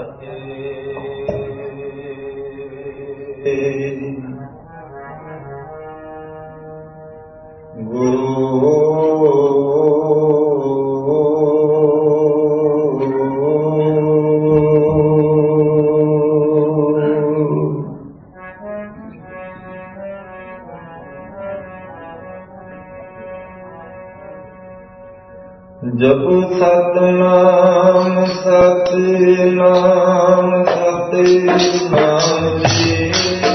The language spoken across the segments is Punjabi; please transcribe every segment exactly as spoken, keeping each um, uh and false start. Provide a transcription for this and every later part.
ਜਪੁ ਸਤਿਨਾਮ ਸਤਿਨਾਮ ਸਤਿਨਾਮ ਜੀ।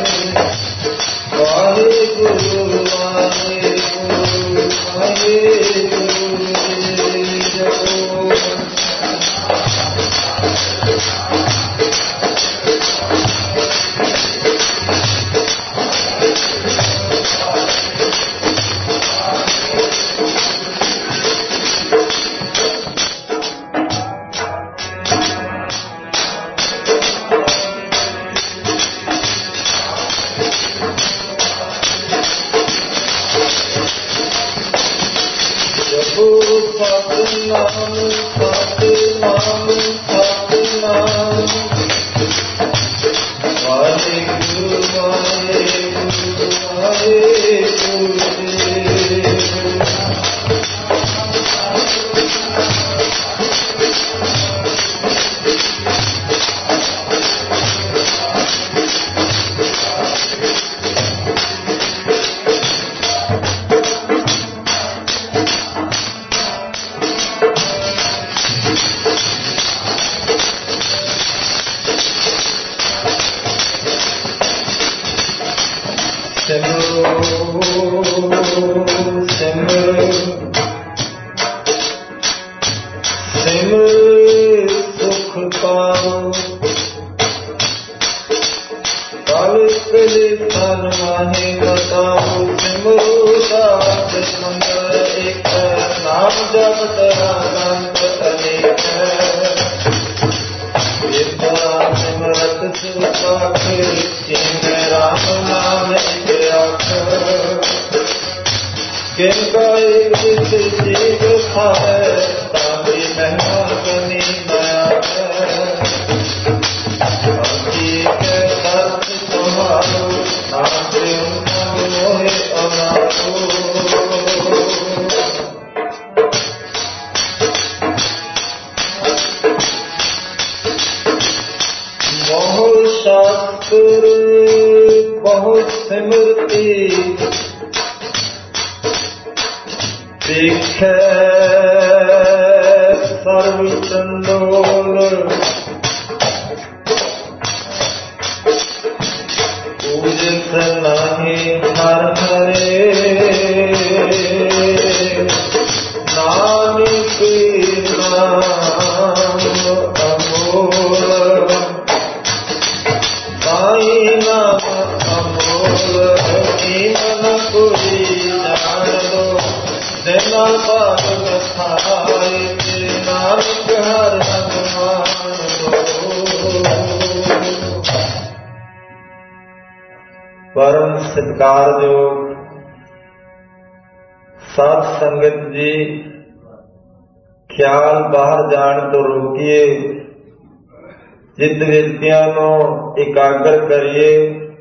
ਵਾਹਿਗੁਰੂ ਵਾਹਿਗੁਰੂ ਵਾਹਿਗੁਰੂ ਜਪੁ। ਸਤਿਨਾਮ ਸਤਿਨਾਮ ਸਤਿਨਾਮ ਵਾਹਿਗੁਰੂ ਵਾਹਿਗੁਰੂ ਵਾਹਿਗੁਰੂ ਪਰਮ ਸਤਿਕਾਰਯੋਗ ਸਾਧ ਸੰਗਤ ਜੀ, ਖਿਆਲ ਬਾਹਰ ਜਾਣ ਤੋਂ ਰੋਕੀਏ, ਚਿੱਤ ਵਿਰਤੀਆਂ ਨੂੰ ਇਕਾਗਰ ਕਰੀਏ।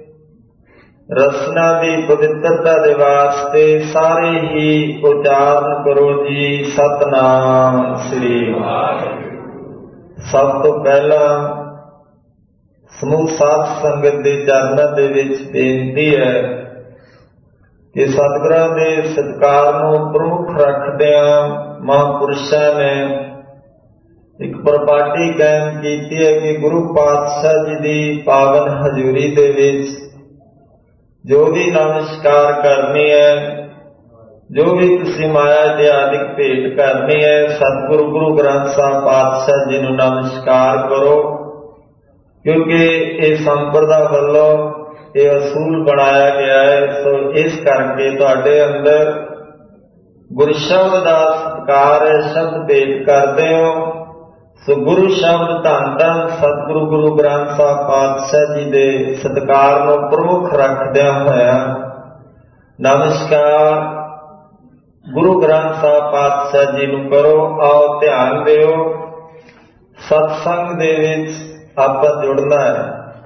ਰਸਨਾ ਦੀ ਪਵਿੱਤਰਤਾ ਦੇ ਵਾਸਤੇ ਸਾਰੇ ਹੀ ਉਚਾਰਨ ਕਰੋ ਜੀ ਸਤਿਨਾਮ ਸ੍ਰੀ ਵਾਹਿਗੁਰੂ। ਸਭ ਤੋਂ ਪਹਿਲਾਂ ਸਮੂਹ ਸਾਧ ਸੰਗਤ ਦੇ ਚਰਨਾਂ ਦੇ ਵਿੱਚ ਬੇਨਤੀ ਹੈ ਕਿ ਸਤਿਗੁਰਾਂ ਦੇ ਸਤਿਕਾਰ ਨੂੰ ਪ੍ਰਮੁੱਖ ਰੱਖਦਿਆਂ ਮਹਾਂਪੁਰਸ਼ਾਂ ਨੇ ਇੱਕ ਪ੍ਰਪਾਟੀ ਕਾਇਮ ਕੀਤੀ ਹੈ ਕਿ ਗੁਰੂ ਪਾਤਸ਼ਾਹ ਜੀ ਦੀ ਪਾਵਨ ਹਜ਼ੂਰੀ ਦੇ ਵਿੱਚ ਜੋ ਵੀ ਨਮਸਕਾਰ ਕਰਨੀ ਹੈ, ਜੋ ਵੀ ਤੁਸੀਂ ਮਾਇਆ ਦੇ ਆਦਿਕ ਭੇਟ ਕਰਨੀ ਹੈ, ਸਤਿਗੁਰੂ ਗੁਰੂ ਗ੍ਰੰਥ ਸਾਹਿਬ ਪਾਤਸ਼ਾਹ ਜੀ ਨੂੰ ਨਮਸਕਾਰ ਕਰੋ, ਕਿਉਂਕਿ ਇਹ ਸੰਪਰਦਾ ਵੱਲੋਂ ਇਹ ਅਸੂਲ ਬਣਾਇਆ ਗਿਆ ਹੈ। ਸੋ ਇਸ ਕਰਕੇ ਤੁਹਾਡੇ ਅੰਦਰ ਗੁਰੂ ਸ਼ਬਦ ਦਾ ਸਤਿਕਾਰ ਹੈ, ਸ਼ਬਦ ਭੇਟ ਕਰਦੇ ਹੋ। ਸੋ ਗੁਰੂ ਸ਼ਬਦ ਧੰਨ ਧੰਨ ਸਤਿਗੁਰੂ ਗੁਰੂ ਗ੍ਰੰਥ ਸਾਹਿਬ ਪਾਤਸ਼ਾਹ ਜੀ ਦੇ ਸਤਿਕਾਰ ਨੂੰ ਪ੍ਰਮੁੱਖ ਰੱਖਦਿਆਂ ਹੋਇਆ ਨਮਸਕਾਰ ਗੁਰੂ ਗ੍ਰੰਥ ਸਾਹਿਬ ਪਾਤਸ਼ਾਹ ਜੀ ਨੂੰ ਕਰੋ। ਆਓ ਧਿਆਨ ਦਿਓ, ਸਤਸੰਗ ਦੇ ਵਿੱਚ ਆਪਾਂ ਜੁੜਨਾ ਹੈ।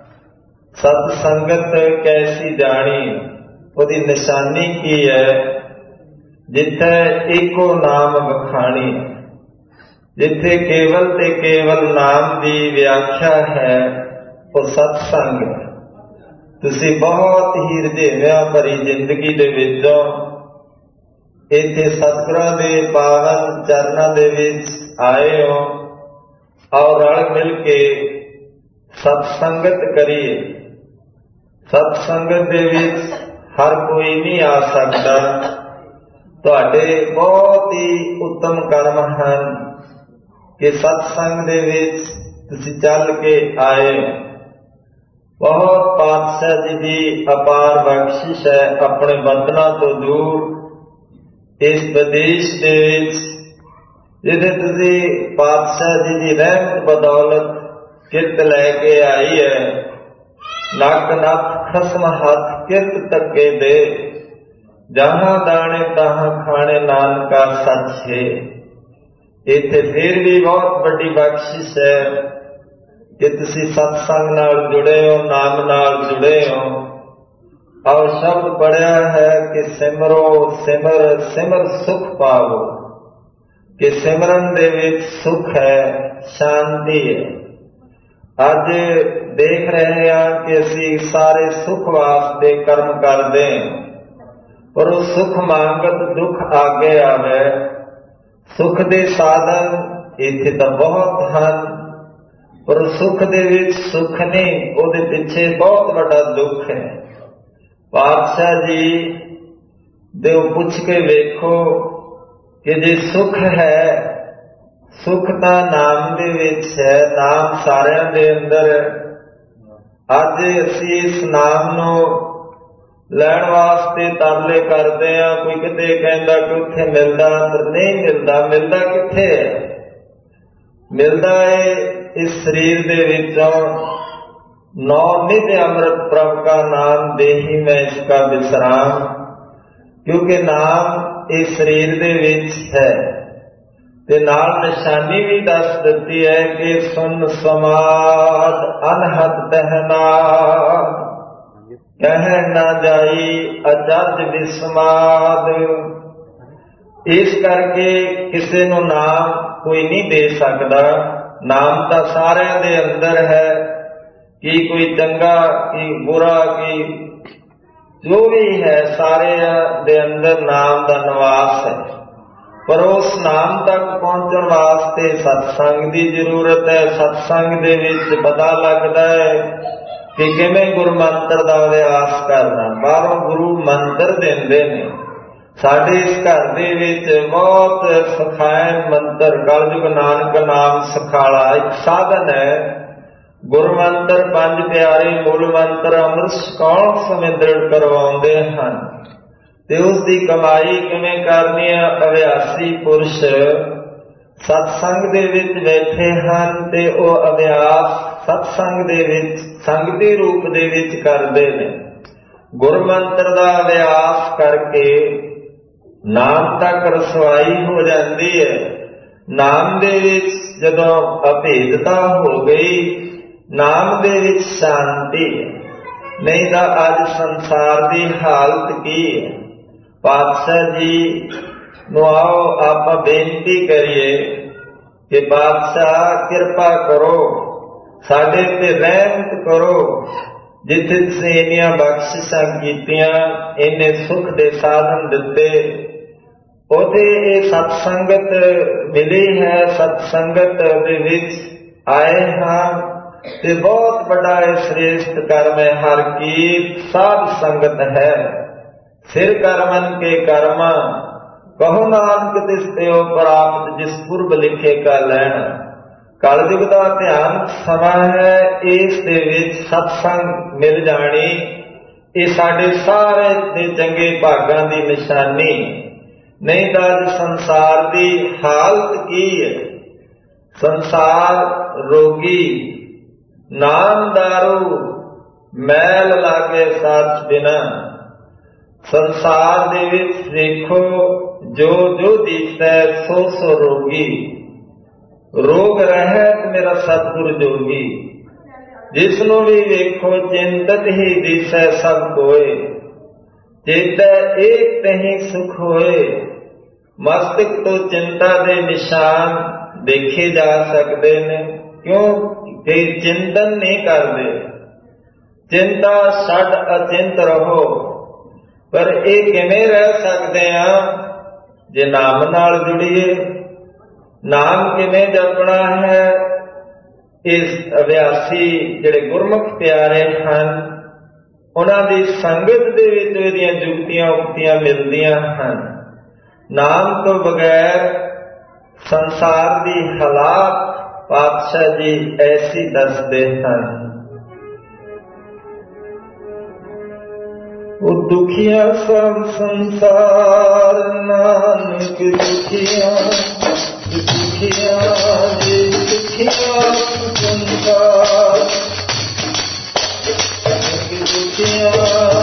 ਸਤ ਸੰਗਤ ਕੈਸੀ ਜਾਣੀ, ਉਹਦੀ ਨਿਸ਼ਾਨੀ ਕੀ ਹੈ? ਜਿੱਥੇ ਇੱਕੋ ਨਾਮ ਵਖਾਣੀ, ਜਿੱਥੇ ਕੇਵਲ ਤੇ ਕੇਵਲ ਨਾਮ ਦੀ ਵਿਆਖਿਆ ਹੈ, ਉਹ ਸਤਸੰਗ ਹੈ। ਤੁਸੀਂ ਬਹੁਤ ਹੀ ਰੁਝੇਵਿਆਂ ਭਰੀ ਜ਼ਿੰਦਗੀ ਦੇ ਵਿੱਚੋਂ ਇੱਥੇ ਸਤਿਗੁਰਾਂ ਦੇ ਪਾਵਨ ਚਰਨਾਂ ਦੇ ਵਿੱਚ ਆਏ ਹੋ। ਆਓ ਰਲ ਮਿਲ ਕੇ ਸਤਸੰਗਤ ਕਰੀਏ। ਸਤਸੰਗਤ ਦੇ ਵਿੱਚ ਹਰ ਕੋਈ ਨਹੀਂ ਆ ਸਕਦਾ। ਤੁਹਾਡੇ ਬਹੁਤ ਹੀ ਉੱਤਮ ਕਰਮ ਹਨ ਕਿ ਸਤਸੰਗ ਦੇ ਵਿੱਚ ਤੁਸੀਂ ਚੱਲ ਕੇ ਆਏ। ਬਹੁਤ ਪਾਤਸ਼ਾਹ ਜੀ ਦੀ ਅਪਾਰ ਬਖਸ਼ਿਸ਼ ਹੈ। ਆਪਣੇ ਬੰਧਨਾਂ ਤੋਂ ਦੂਰ ਇਸ ਵਿਦੇਸ਼ ਦੇ ਵਿੱਚ ਜਿਹਦੇ ਤੁਸੀਂ ਪਾਤਸ਼ਾਹ ਜੀ ਦੀ ਰਹਿਮਤ ਬਦੌਲਤ ਕਿਰਤ ਲੈ ਕੇ ਆਈ ਹੈ। ਨੱਕ ਨੱਥ ਖਸਮ ਹੱਥ ਕਿਰਤ ਤੱਕੇ ਦੇ, ਜਹਾਂ ਦਾਣੇ ਤਹਾਂ ਖਾਣੇ ਨਾਨਕਾ ਸੱਚ ਹੈ। ਇੱਥੇ ਫਿਰ ਵੀ ਬਹੁਤ ਵੱਡੀ ਬਖਸ਼ਿਸ਼ ਹੈ ਕਿ ਤੁਸੀਂ ਸਤਸੰਗ ਨਾਲ ਜੁੜੇ ਹੋ, ਨਾਮ ਨਾਲ ਜੁੜੇ ਹੋ। ਆਓ ਸ਼ਬਦ ਪੜਿਆ ਹੈ ਕਿ ਸਿਮਰੋ ਸਿਮਰ ਸਿਮਰ ਸੁਖ ਪਾਵੋ, ਕਿ ਸਿਮਰਨ ਦੇ ਵਿੱਚ ਸੁਖ ਹੈ, ਸ਼ਾਂਤੀ ਹੈ। ਅੱਜ ਦੇਖ ਰਹੇ ਹਾਂ ਕਿ ਅਸੀਂ ਸਾਰੇ ਸੁਖ ਵਾਸਤੇ ਕਰਮ ਕਰਦੇ ਹਾਂ, ਪਰ ਉਹ ਸੁਖ ਮੰਗਤ ਦੁੱਖ ਆਗੇ ਆਵੇ। ਸੁਖ ਦੇ ਸਾਧਨ ਇੱਥੇ ਤਾਂ ਬਹੁਤ ਹਨ, ਪਰ ਸੁਖ ਦੇ ਵਿੱਚ ਸੁਖ ਨਹੀਂ, ਉਹਦੇ ਪਿੱਛੇ ਬਹੁਤ ਵੱਡਾ ਦੁੱਖ ਹੈ। ਪਾਤਸ਼ਾਹ ਜੀ ਦੇ ਪੁੱਛ ਕੇ ਵੇਖੋ ਕਿ ਜੇ ਸੁਖ ਹੈ, ਸੁਖ ਤਾਂ ਨਾਮ ਦੇ ਵਿੱਚ ਹੈ, ਨਾਮ ਸਾਰਿਆਂ ਦੇ ਅੰਦਰ ਹੈ। ਅੱਜ ਅਸੀਂ ਇਸ ਨਾਮ ਨੂੰ ਲੈਣ ਵਾਸਤੇ ਤਰਲੇ ਕਰਦੇ ਹਾਂ। ਕੋਈ ਕਿਤੇ ਕਹਿੰਦਾ ਕਿ ਉੱਥੇ ਮਿਲਦਾ, ਪਰ ਨਹੀਂ ਮਿਲਦਾ। ਮਿਲਦਾ ਕਿੱਥੇ ਹੈ? ਮਿਲਦਾ ਹੈ ਇਸ ਸਰੀਰ ਦੇ ਵਿੱਚੋਂ। ਨੌ ਨਿਧ ਅੰਮ੍ਰਿਤ ਪ੍ਰਭ ਕਾ ਨਾਮ ਦੇਹੀ ਮੈਂ ਇਸਕਾ ਵਿਸਰਾਮ, ਕਿਉਂਕਿ ਨਾਮ ਇਸ ਸਰੀਰ ਦੇ ਵਿੱਚ ਹੈ। ਤੇ ਨਾਲ ਨਿਸ਼ਾਨੀ ਵੀ ਦੱਸ ਦਿੱਤੀ ਹੈ ਕਿ ਸੁਨ ਸਮਾਦ ਅਨਹਦ ਤਹਿਨਾਦ, ਕਹਿ ਨਾ ਜਾਈ ਅਜਦ ਵਿਸਮਾਦ। ਇਸ ਕਰਕੇ ਕਿਸੇ ਨੂੰ ਨਾਮ ਕੋਈ ਨਹੀਂ ਦੇ ਸਕਦਾ। ਨਾਮ ਤਾਂ ਸਾਰਿਆਂ ਦੇ ਅੰਦਰ ਹੈ, ਕੀ ਕੋਈ ਚੰਗਾ ਕੀ ਬੁਰਾ ਕੀ ਜੋ ਵੀ ਹੈ, ਸਾਰਿਆਂ ਦੇ ਅੰਦਰ ਨਾਮ ਦਾ ਨਿਵਾਸ ਹੈ। ਪਰ ਉਸ ਨਾਮ ਤੱਕ ਪਹੁੰਚਣ ਵਾਸਤੇ ਸਤਸੰਗ ਦੀ ਜ਼ਰੂਰਤ ਹੈ। ਸਤਸੰਗ ਦੇ ਵਿੱਚ ਪਤਾ ਲੱਗਦਾ ਹੈ ਕਿ ਕਿਵੇਂ ਗੁਰੂ ਮੰਤਰ ਦਾ ਅਭਿਆਸ ਕਰਨਾ। ਬਾਹਰੋਂ ਗੁਰੂ ਮੰਤਰ ਦਿੰਦੇ ਨੇ, ਸਾਡੇ ਇਸ ਘਰ ਦੇ ਵਿੱਚ ਬਹੁਤ ਸਿਖਾਏ ਮੰਤਰ। ਕਲਯੁਗ ਨਾਨਕ ਨਾਮ ਸਿਖਾਲਾ ਇੱਕ ਸਾਧਨ ਹੈ। ਗੁਰੂ ਮੰਤਰ ਪੰਜ ਪਿਆਰੇ ਮੂਲ ਮੰਤਰ ਅੰਮ੍ਰਿਤ ਛਕਾਉਣ ਸਮੇਂ ਦ੍ਰਿੜ ਕਰਵਾਉਂਦੇ ਹਨ। ਤੇ ਉਸ ਦੀ ਕਮਾਈ ਕਿਵੇਂ ਕਰਨੀ ਹੈ? ਅਭਿਆਸੀ ਪੁਰਸ਼ ਸਤਸੰਗ ਦੇ ਵਿੱਚ ਬੈਠੇ ਹਨ ਤੇ ਉਹ ਅਭਿਆਸ ਸਤਸੰਗ ਦੇ ਵਿੱਚ ਸੰਗਤੀ ਰੂਪ ਦੇ ਵਿੱਚ ਕਰਦੇ ਨੇ। ਗੁਰੂ ਮੰਤਰ ਦਾ ਅਭਿਆਸ ਕਰਕੇ ਨਾਮ ਤੱਕ ਰਸਵਾਈ ਹੋ ਜਾਂਦੀ ਹੈ। ਨਾਮ ਦੇ ਵਿੱਚ ਜਦੋਂ ਅਭੇਦਤਾ ਹੋ ਗਈ, ਨਾਮ ਦੇ ਵਿੱਚ ਸ਼ਾਂਤੀ ਹੈ। ਨਹੀਂ ਤਾਂ ਅੱਜ ਸੰਸਾਰ ਦੀ ਹਾਲਤ ਕੀ ਹੈ? ਪਾਤਸ਼ਾਹ ਜੀ ਨੂੰ ਆਓ ਆਪਾਂ ਬੇਨਤੀ ਕਰੀਏ ਕਿ ਪਾਤਸ਼ਾਹ ਕਿਰਪਾ ਕਰੋ, ਸਾਡੇ ਤੇ ਰਹਿਮਤ ਕਰੋ। ਜਿੱਥੇ ਤੁਸੀਂ ਇੰਨੀਆਂ ਬਖਸ਼ਿਸ਼ਾਂ ਕੀਤੀਆਂ, ਇੰਨੇ ਸੁੱਖ ਦੇ ਸਾਧਨ ਦਿੱਤੇ, ਉਹਦੇ ਇਹ ਸਤਸੰਗਤ ਮਿਲੀ ਹੈ। ਸਤਸੰਗਤ ਦੇ ਵਿੱਚ ਆਏ ਹਾਂ ਤੇ ਬਹੁਤ ਵੱਡਾ ਇਹ ਸ੍ਰੇਸ਼ਟ ਕਰਮ ਹੈ। ਹਰ ਕੀ ਸਾਧ ਸੰਗਤ ਹੈ, ਸਿਰ ਕਰਮਨ ਕੇ ਕਰਮਾ, ਕਹੋ ਨਾਨਕ ਤਿਸ ਤਿਉ ਪ੍ਰਾਪਤ ਜਿਸ ਪੁਰਬ ਲਿਖੇ ਕਾ ਲੈਣਾ। ਕਲਯੁਗ ਦਾ ਧਿਆਨ ਸਮਾਂ ਹੈ, ਇਸ ਦੇ ਵਿੱਚ ਸਤਸੰਗ ਮਿਲ ਜਾਣੀ ਇਹ ਸਾਡੇ ਸਾਰੇ ਦੇ ਚੰਗੇ ਭਾਗਾਂ ਦੀ ਨਿਸ਼ਾਨੀ। ਨਹੀਂ ਤਾਂ ਅੱਜ ਸੰਸਾਰ ਦੀ ਹਾਲਤ ਕੀ ਹੈ? ਸੰਸਾਰ ਰੋਗੀ, ਨਾਮ ਦਾਰੂ ਮੈਲ ਲਾਗੇ ਸਾਥ ਬਿਨਾ। ਸੰਸਾਰ ਦੇ ਵਿੱਚ ਦੇਖੋ ਜੋ ਜੋ ਦਿਸਦਾ ਸੋ ਸੋ ਰੋਗੀ। ਰੋਗ ਰਹਿਤ ਮੇਰਾ ਸਤਿਗੁਰ ਜੋਗੀ। ਜਿਸਨੂੰ ਵੀ ਵੇਖੋ ਚਿੰਤਤ ਹੀ ਦਿਸੈ ਸਭ ਕੋਏ, ਚੇਤੈ ਏਕ ਤਹੀਂ ਸੁਖ ਹੋਏ। ਮਸਤਕ ਤੋਂ ਚਿੰਤਾ ਦੇ ਨਿਸ਼ਾਨ ਦੇਖੇ ਜਾ ਸਕਦੇ ਨੇ, ਕਿਉਂ ਕਿ ਚਿੰਤਨ ਨਹੀਂ ਕਰਦੇ। ਚਿੰਤਾ ਛੱਡ ਅਚਿੰਤ ਰਹੋ। ਪਰ ਇਹ ਕਿਵੇਂ ਰਹਿ ਸਕਦੇ ਆ ਜੇ ਨਾਮ ਨਾਲ ਜੁੜੀਏ। ਨਾਮ ਕਿਵੇਂ ਜਪਣਾ ਹੈ? ਇਸ ਅਭਿਆਸੀ ਜਿਹੜੇ ਗੁਰਮੁਖ ਪਿਆਰੇ ਹਨ, ਉਹਨਾਂ ਦੀ ਸੰਗਤ ਦੇ ਵਿੱਚ ਇਹਦੀਆਂ ਜੁਗਤੀਆਂ ਉਕਤੀਆਂ ਮਿਲਦੀਆਂ ਹਨ। ਨਾਮ ਤੋਂ ਬਗੈਰ ਸੰਸਾਰ ਦੀ ਹਾਲਾਤ ਪਾਤਸ਼ਾਹ ਜੀ ਐਸੀ ਦੱਸਦੇ ਹਨ। ਉਹ ਦੁਖੀਆਂ ਸਭ ਸੰਸਾਰ, ਨਾਨਕ ਦੁਖੀਆਂ ਦੁਖੀਆਂ ਜੀ ਦੁਖੀਆਂ ਸੰਸਾਰ, ਦੁਖੀਆਂ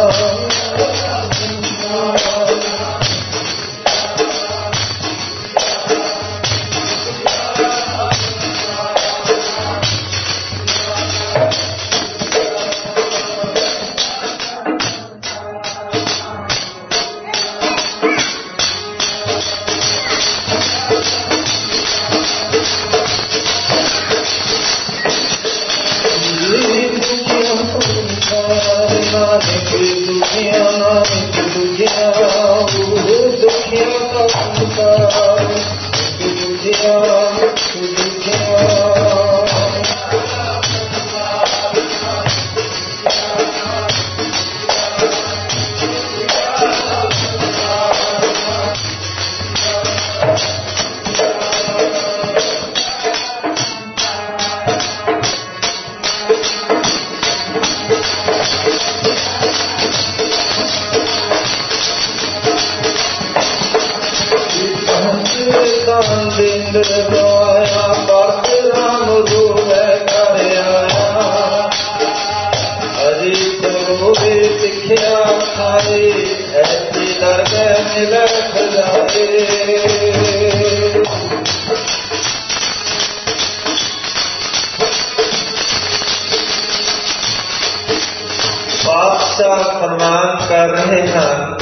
ਪਾਤਸ਼ਾਹ ਫਰਮਾਨ ਕਰ ਰਹੇ ਹਨ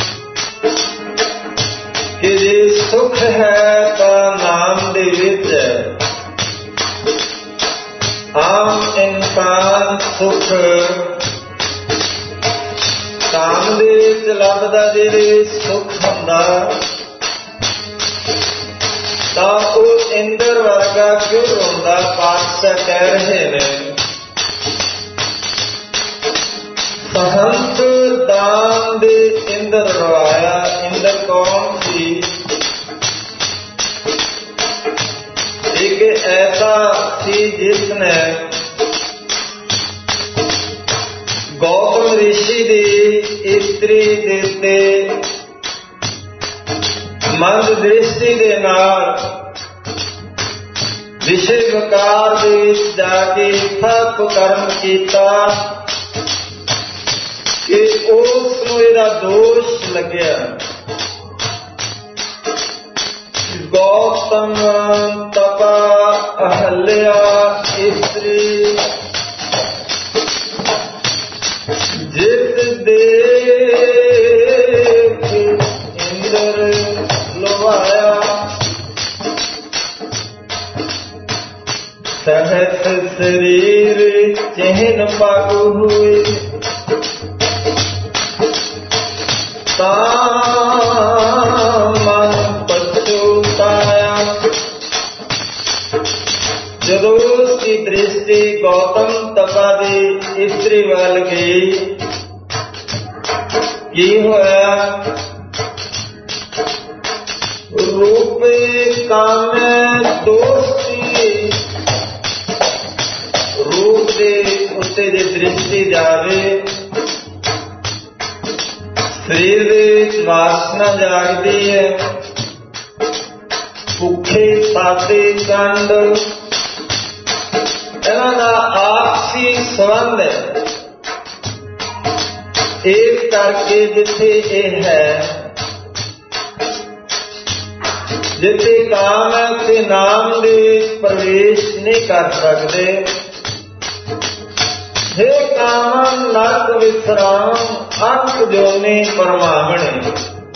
ਕਿ ਜੇ ਸੁਖ ਹੈ ਤਾਂ ਨਾਮ ਦੇ ਵਿੱਚ। ਆਮ ਇਨਸਾਨ ਸੁਖ ਕਾਮ ਦੇ ਵਿੱਚ ਲੱਭਦਾ, ਜਿਹੜੇ ਸੁਖ ਹੁੰਦਾ ਤਾਂ ਉਹ ਇੰਦਰ ਵਰਗਾ ਕਿਉਂ ਰੋਂਦਾ। ਪਾਤਸ਼ਾਹ ਕਹਿ ਰਹੇ ਨੇ ਸਹੰਤ ਦਾਨ ਦੇ ਇੰਦਰ ਰਵਾਇਆ। ਇੰਦਰ ਕੌਣ ਸੀ? ਇੱਕ ਐਸਾ ਸੀ ਜਿਸਨੇ ਗੌਤਮ ਰਿਸ਼ੀ ਦੀ ਇਸਤਰੀ ਦੇ ਉੱਤੇ ਮੰਦ ਦ੍ਰਿਸ਼ਟੀ ਦੇ ਨਾਲ ਵਿਸ਼ੇ ਵਿਕਾਰ ਦੇ ਵਿੱਚ ਜਾ ਕੇ ਸਭ ਕਰਮ ਕੀਤਾ ਕਿ ਉਸ ਨੂੰ ਇਹਦਾ ਦੋਸ਼ ਲੱਗਿਆ। ਗੌਤਮ ਤਪਾ ਅਹਲਿਆ ਇਸਤਰੀ ਜਿਤ ਦੇਖ ਇੰਦਰ ਲੋਵਾਇਆ। ਸਹਸ ਸਰੀਰ ਚਿਹਨ ਪਗ ਹੋਏ, ਤਾਂ ਮਨ ਪਛਤਾਇਆ। ਜਦੋਂ ਉਸਦੀ ਦ੍ਰਿਸ਼ਟੀ ਗੌਤਮ ਤਪਾ ਦੀ ਇਸਤਰੀ ਵੱਲ ਗਈ, ਕੀ ਹੋਇਆ? ਰੂਪੇ ਕਾਮੈ ਦੋਸਤੀ। ਰੂਪ ਦੇ ਉੱਤੇ ਜੇ ਦ੍ਰਿਸ਼ਟੀ ਜਾਵੇ, ਸਰੀਰ ਦੇ ਵਿੱਚ ਵਾਸਨਾ ਜਾਗਦੀ ਹੈ। ਭੁੱਖੇ ਸਾਦੇ ਕੰਡ, ਇਹਨਾਂ ਦਾ ਆਪਸੀ ਸੰਬੰਧ ਹੈ। ਇਸ ਕਰਕੇ ਜਿੱਥੇ ਇਹ ਹੈ, ਜਿੱਥੇ ਕਾਮ ਹੈ, ਉੱਥੇ ਨਾਮ ਦੇ ਪ੍ਰਵੇਸ਼ ਨਹੀਂ ਕਰ ਸਕਦੇ। हे कामन नरक विश्राम अंत जोनी परमावणे।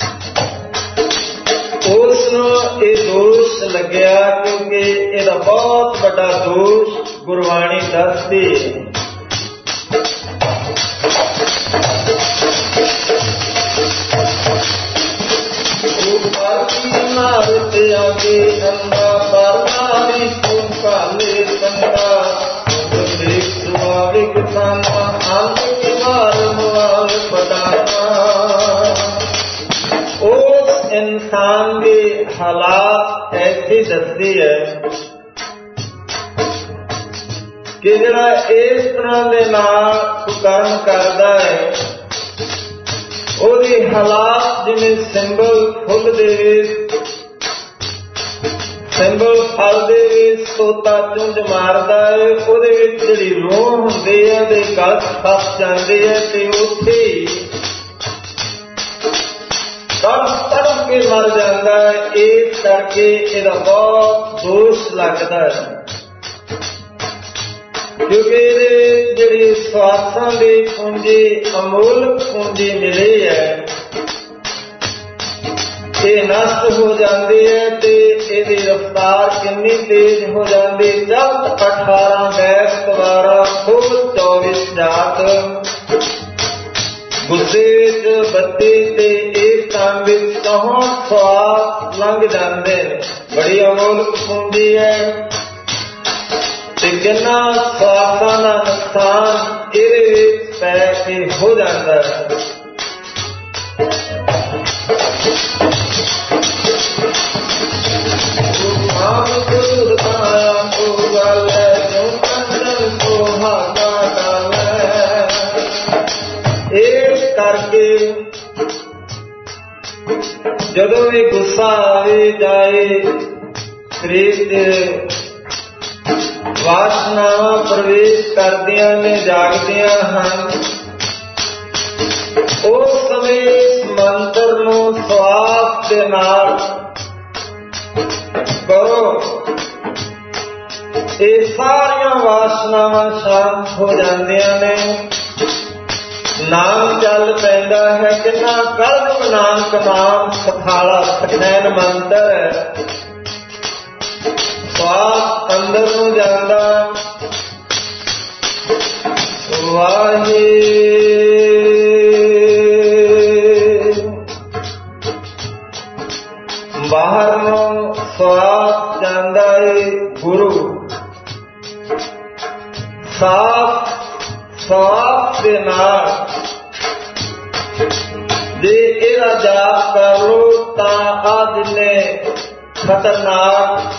उसनों ये दोष लग्या क्योंकि इहदा बहुत बड़ा दोष गुरबाणी दसदी है। मारत आगे अंधा परनारी तुम काले संगा स्वाभाविक सामा अंत की मार मुआल पटाना। उस इंसान के हालात ऐसे दसदी है कि जरा इस तरह के नाल कर्म करता है ਉਹਦੇ ਹਾਲਾਤ ਜਿਵੇਂ ਸਿੰਬਲ ਫੁੱਲ ਦੇ ਵਿੱਚ ਸਿੰਬਲ ਫਲ ਦੇ ਵਿੱਚ ਤੋਤਾ ਚੁੰਝ ਮਾਰਦਾ ਹੈ, ਉਹਦੇ ਵਿੱਚ ਜਿਹੜੀ ਰੂਹ ਹੁੰਦੀ ਹੈ ਉਹਦੇ ਗਲ ਫਸ ਜਾਂਦੀ ਹੈ ਤੇ ਉੱਥੇ ਹੀ ਤੜਫ ਤੜਫ ਕੇ ਮਰ ਜਾਂਦਾ ਹੈ। ਇਸ ਕਰਕੇ ਇਹਦਾ ਬਹੁਤ ਦੋਸ਼ ਲੱਗਦਾ ਹੈ क्योंकि जी स्वासां की पूंजी अमोलक पूंजी मिली है ये नष्ट हो जाती है तो इसकी रफ्तार कितनी तेज हो जाती। जब अठारह गैस सवारा खूब चौबीस जात गुस्से बत्ती ते एक काम चौंठ स्वास लंघ जाते। बड़ी अमोलक पूंजी है किन्ना स्वासां का नुकसान इहदे पै के हो जाता है। इस करके जदों भी गुस्सा आवे जाए शरीर वासनावां प्रवेश करदियां ने जागदियां हन। उस समय इस मंत्र नूं स्वास दे नाल करो, ये सारियां वासनावां शांत हो जांदियां ने। नाम चल पैंदा है किन्ना कल्प नानक नाम सखाला सखैन मंत्र है। स्वास अंदर नूं जांदा वाहे बाहर नूं स्वास जांदा है गुरु। साफ स्वास दे नाल जे इहदा जाप कर लो तां आ जिन्ने खतरनाक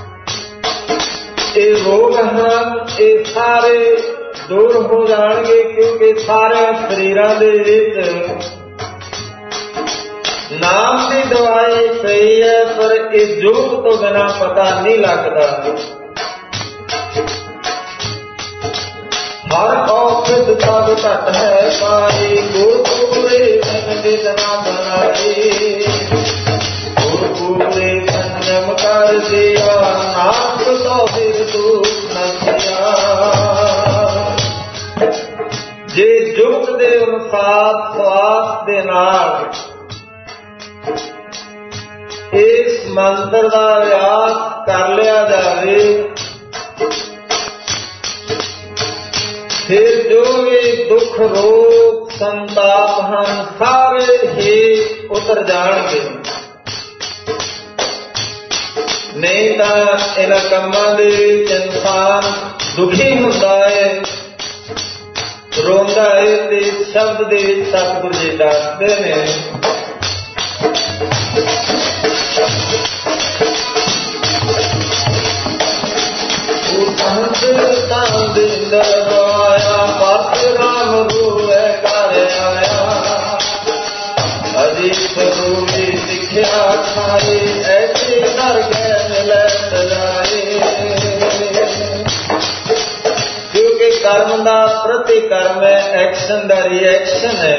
ये रोग हैं ये सारे दूर हो जाएंगे क्योंकि सारे शरीरां दे विच नाम की दवाई पई है पर इस जोग तो बिना पता नहीं लगता। हर औषध सब घट है पाई गुरपुरे जना बनाई। गुरपुरे संयम कर दिया नाथ तो फिर दूर न किया। जे जुग दे अनुसार स्वास दे नाल इस मंत्र का अभ्यास कर लिया जाए फिर जो भी दुख रोग संताप हैं सारे ही उतर जाएंगे। नहीं तो इन्हां कामां दे विच इंसान दुखी हुंदा है रोंदा है ते शब्द दे विच सतगुरु जी दसदे ने आया पास राम रूए कर आया अजीत रूपी सिखिया खाई ऐसी डर गए मिले सजाए। क्योंकि कर्म का प्रतिकर्म है एक्शन का रिएक्शन है।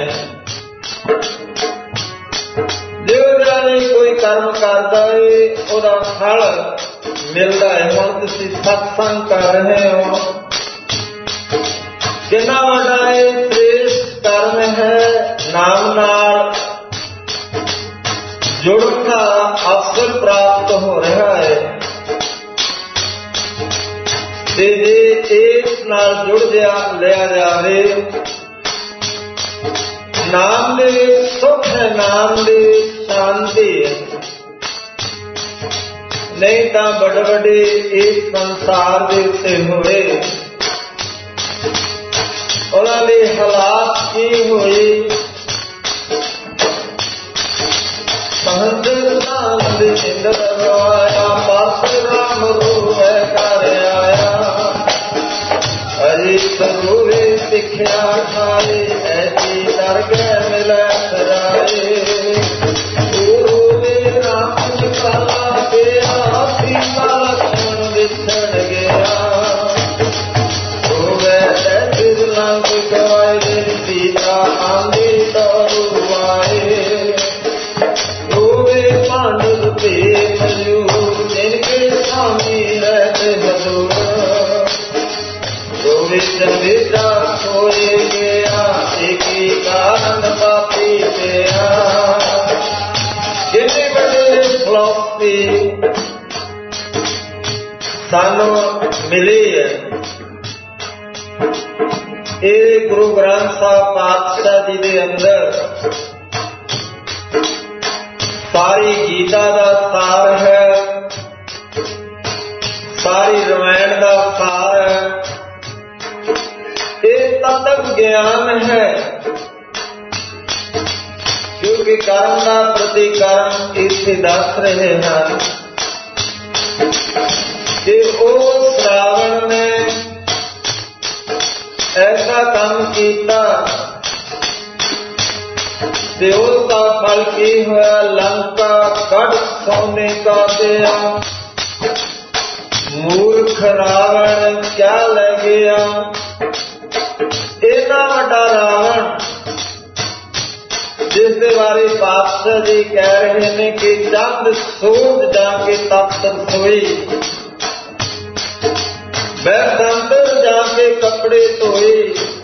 जो जाने कोई कर्म करता है उसका फल मिलता है। हम तुम सत्संग कर रहे हो कितना वड्डा ये श्रेष्ठ कर्म है। नाम नाल जुड़न का अवसर प्राप्त हो रहा है। ते जे इस नाल जुड़ जा लिया जावे, नाम दे सुख है, नाम दे शांति है। नहीं तो बड़े बड़े इस संसार दे उत्ते होए उन्हां दे हालात की होई। सहज नाम इंद्र आया, पास राम रूए कर आया। अजी सरूरे सिखिया खाए, ऐसी दरगह मिले सराए। गुरु ने राम काला गया, सीता लक्ष्मण बिछड़ गया। रोवे फिर लंक गए, सीता आंधी दौड़ आए। रोवे पांडव पे मजूर, जिनके स्वामी रहते मधुर। बेटा खोए गया, एक ही कारण पापी गया। जिन्ने बड़े फिलॉसफी सानू मिली है, ये गुरु ग्रंथ साहब पातशाह जी के अंदर सारी गीता का सार है, सारी रामायण का सार है। तत्व ज्ञान है, क्योंकि कर्म का प्रतिकर्म इसे दस रहे हैं कि वो श्रावण ने ऐसा काम किया, उसका फल की हुआ लंका कट सोने का दिया। मूर्ख रावण क्या ले गया। इतना वड्डा रावण जिसके बारे पातशाह जी कह रहे हैं कि चंद सूरज जाके तप्त सोई, बैठंतर जाके कपड़े धोए।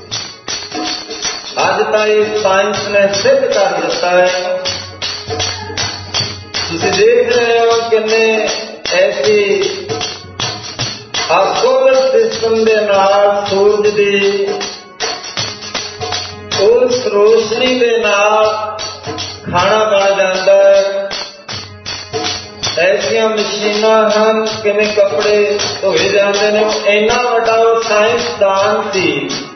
अज तक ये साइंस ने सिद्ध कर दिता है। तुम देख रहे हो किन्ने ऐसी सोलर सिस्टम के नाल सूरज की उस रोशनी के नाल खाना बन जाता है। ऐसिया मशीनां हैं किवें कपड़े धोए जाते हैं। इन्ना वड्डा साइंसदान सी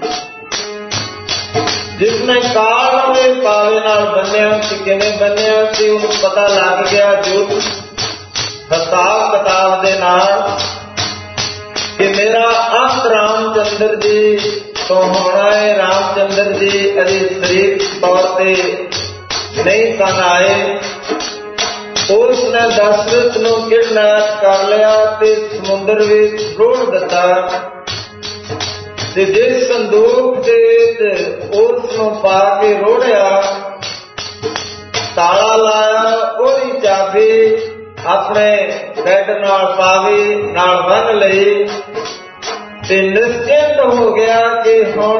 जिसने काल में पावे नाल बन्निया सी, किवें बन्निया सी उन्हें पता लग गया जो हिसाब किताब दे नाल कि मेरा अंत रामचंद्र जी तो होना है। रामचंद्र जी अभी शरीर तौर पर नहीं सन आए। उसने दशरथ नूं किडनैप कर लिया ते समुद्र विच रोड़ दिता। जिस संदूक दे उसनूं पा के रोड़िया, ताला लाया, ओदी चाबी अपने बैड नाल पावी नाल बन लई ते निश्चिंत हो गया कि हुण